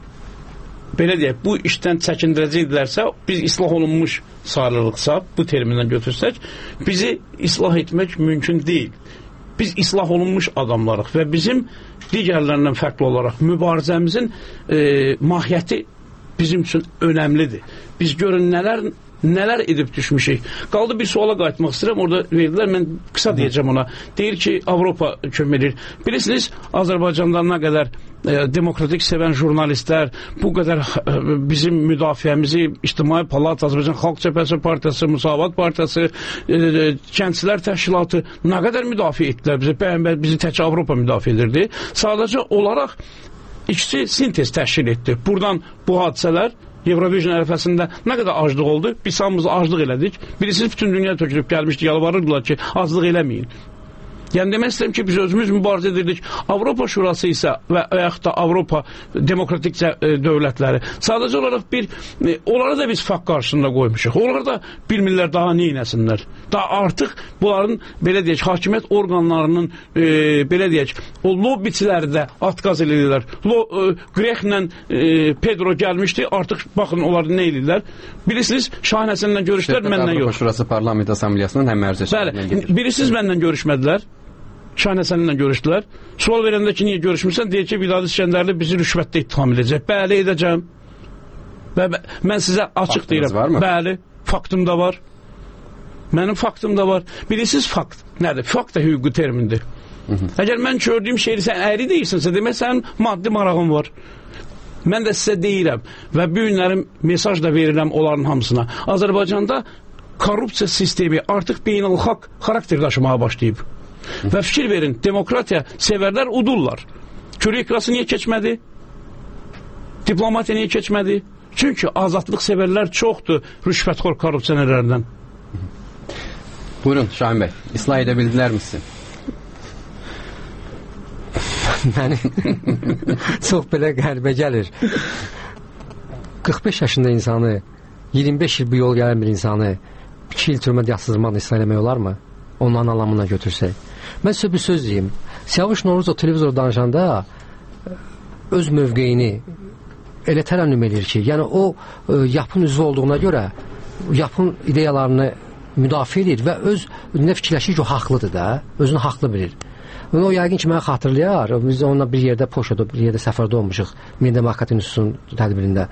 belə deyək, bu işdən çəkindirəcəkdirlərsə, biz islah olunmuş sayılırıqsa, bu termindən götürsək, bizi islah etmək mümkün deyil. Biz islah olunmuş adamlarıq və bizim digərlərindən fərqli olaraq mübarizəmizin e, mahiyyəti bizim üçün önəmlidir. Biz görün nələr nələr edib düşmüşük. Qaldı bir suala qayıtmaq istəyirəm, orada verdilər, mən qısa deyəcəm ona. Deyir ki, Avropa kömürür. Bilirsiniz, Azərbaycanda nə qədər e, demokratik sevən jurnalistlər, bu qədər e, bizim müdafiəmizi İctimai Palat, Azərbaycan Xalq Cəbhəsi Partiyası, Müsavat Partiyası, e, e, Kəndçilər Təşkilatı nə qədər müdafiə etdilər bizi, bəyənbər bizi tək Avropa müdafiə edirdi. Sadəcə olaraq ikisi sintez təşkil etdi. Buradan bu hadisələr Eurovision ərəfəsində nə qədər aclıq oldu? Biz hamımız aclıq elədik. Bilirsiniz, bütün dünya tökülüb gəlmişdi, yalvarırdılar ki, aclıq eləməyin. Yəni demək istəyirəm ki, biz özümüz mübarizə edirdik. Avropa Şurası isə və yaxud da Avropa demokratik dövlətləri sadəcə olaraq bir, e, onları da biz fakt qarşısında qoymuşuq. Onlar da bilmirlər daha nə etsinlər. Daha artıq bunların, belə deyək, hakimiyyət orqanlarının, e, belə deyək, o lobbiçiləri də atqaz edirlər. E, Qrexlə e, Pedro gəlmişdi, artıq baxın onlar nə edirlər. Bilirsiniz, Şahin Həsənlə görüşdülər, məndən yox. Avropa Şurası Parlament Assambleyasının həmmərzəçilərindən gedir. Bəli, birisiz məndən görüşmədilər. Şahin Həsənlə görüşdülər. Sual verəndə ki, niyə görüşmürsən? Deyək ki, Vidadi İskəndərli bizi rüşvətdə ittiham edəcək. Bəli, edəcəm. Və mən sizə açıq deyirəm. Bəli, faktım da var. Mənim faktım da var. Bilirsiniz, fakt nədir? Fakt da hüquqi termindir. Hı -hı. Əgər mən gördüyüm şeyi sən əyri deyirsinsə, demək sənin maddi marağın var. Mən də sizə deyirəm və bu günlərim mesaj da verirəm onların hamısına. Azərbaycanda korrupsiya sistemi artıq beynəlxalq xarakter daşımağa başlayıb. Və fikir verin, demokratiya sevərlər udurlar. Kürə ikrası niyə keçmədi? Diplomatiya niyə keçmədi? Çünki azadlıq sevərlər çoxdur rüşvətxor korrupsionerlərdən. Buyurun Şahin bəy, islah edə bildilər misin? Məni çox belə qəribə gəlir. qırx beş yaşında insanı, iyirmi beş il bu yol gələn bir insanı iki il türmədə yatsızdırmaqla islah eləmək olarmı? Onların anlamına götürsək. Mən sizə bir söz deyim. Siyavuş Novruzov televizorda danışanda öz mövqeyini elə tərənnüm edir ki, yəni o e, yapın üzvü olduğuna görə yapın ideyalarını müdafiə edir və öz nə fikirləşir ki, o haqlıdır da, özünü haqlı bilir. O yəqin ki, mənə xatırlayar, biz onunla bir yerdə Poşada, bir yerdə səfərdə olmuşuq, Milli Demokratik İnstitutunun tədbirində.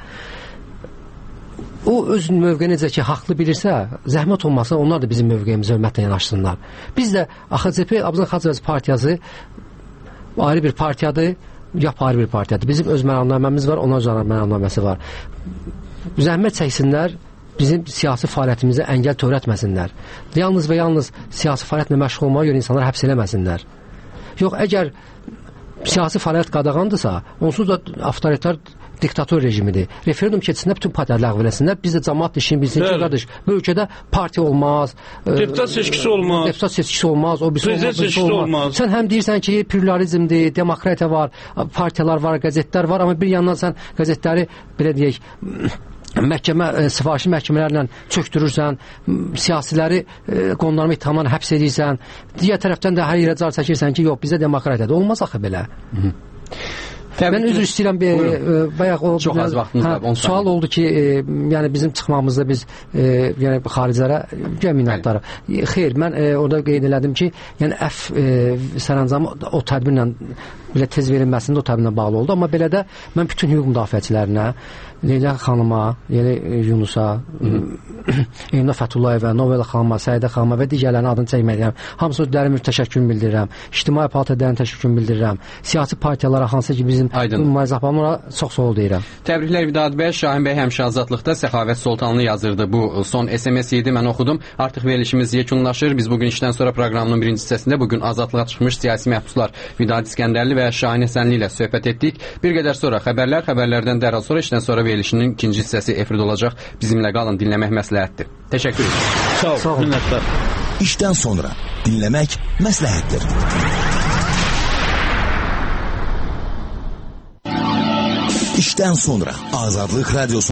O öz mövqeyi necə ki, haqlı bilirsə, zəhmət olmasa onlar da bizim mövqeyimizə hörmətlə yanaşsınlar. Biz də A X C P, Azərbaycan Xalq Cəbhəsi Partiyası ayrı bir partiyadır, yap ayrı bir partiyadır. Bizim öz məramnaməmiz var, onlar öz məramnaməsi var. Zəhmət çəksinlər, bizim siyasi fəaliyyətimizə əngəl törətməsinlər. Yalnız və yalnız siyasi fəaliyyətlə məşğul olmağa görə insanlar həbs eləməsinlər. Yox, əgər siyasi fəaliyyət qadağandırsa, onsuz da avtoritar diktator rejimidir. Referendum keçisində bütün partiyalar ləğv eləsinlər. Biz də cəmaət işini bilsin ki, qardaş, bu ölkədə partiya olmaz, deputat seçkisi olmaz, deputat seçkisi olmaz, o birisi olmaz, seçkisi olmaz. olmaz. Sən həm deyirsən ki, pluralizmdir, demokratiya var, partiyalar var, qəzetlər var, amma bir yandan sən qəzetləri belə deyək, məhkəmə, sifarişi məhkəmələrlə çöktürürsən, siyasiləri qondarma ittihamlarla həbs edirsən, digər tərəfdən də hər yerə car çəkirsən ki, yox, bizə demokratiyadır. Olmaz axı belə. Mən üzr istəyirəm, e, e, bayaq o çox az vaxtınız var. Hə, sual oldu ki, e, yəni bizim çıxmamızda biz e, yəni xariclərə gəminatları. Xeyr, mən e, orada qeyd elədim ki, yəni əf e, sərəncamı o tədbirlə belə tez verilməsində o tədbirlə bağlı oldu, amma belə də mən bütün hüquq müdafiəçilərinə, Leyla xanıma, yəni Yunusa, Eynə Fətullayeva, Novela xanıma, Səidə xanıma və digərlərin adını çəkməyirəm. Hamısına dərin bir təşəkkür bildirirəm. İctimai partiyalara təşəkkür bildirirəm. Siyasi partiyalara hansı ki bizim mübarizə aparmaqlara çox sağ ol deyirəm. Təbriklər Vidad bəy. Şahin bəy həmişə azadlıqda Səxavət Soltanlı yazırdı. Bu son S M S idi, mən oxudum. Artıq verilişimiz yekunlaşır. Biz bugün işdən sonra proqramının birinci hissəsində bugün azadlığa çıxmış siyasi məhbuslar Vidad İskəndərli və Şahin Həsənli ilə söhbət etdik. Bir qədər sonra xəbərlər, xəbərlərdən dərhal sonra işdən sonra verilişinin ikinci hissəsi efirdə olacaq. Bizimlə qalın, dinləmək məsləhətdir. Təşəkkür edirəm. Sağ ol. Sağ ol. Minnətlər. İşdən sonra dinləmək məsləhətdir. İşdən sonra Azadlıq Radiosu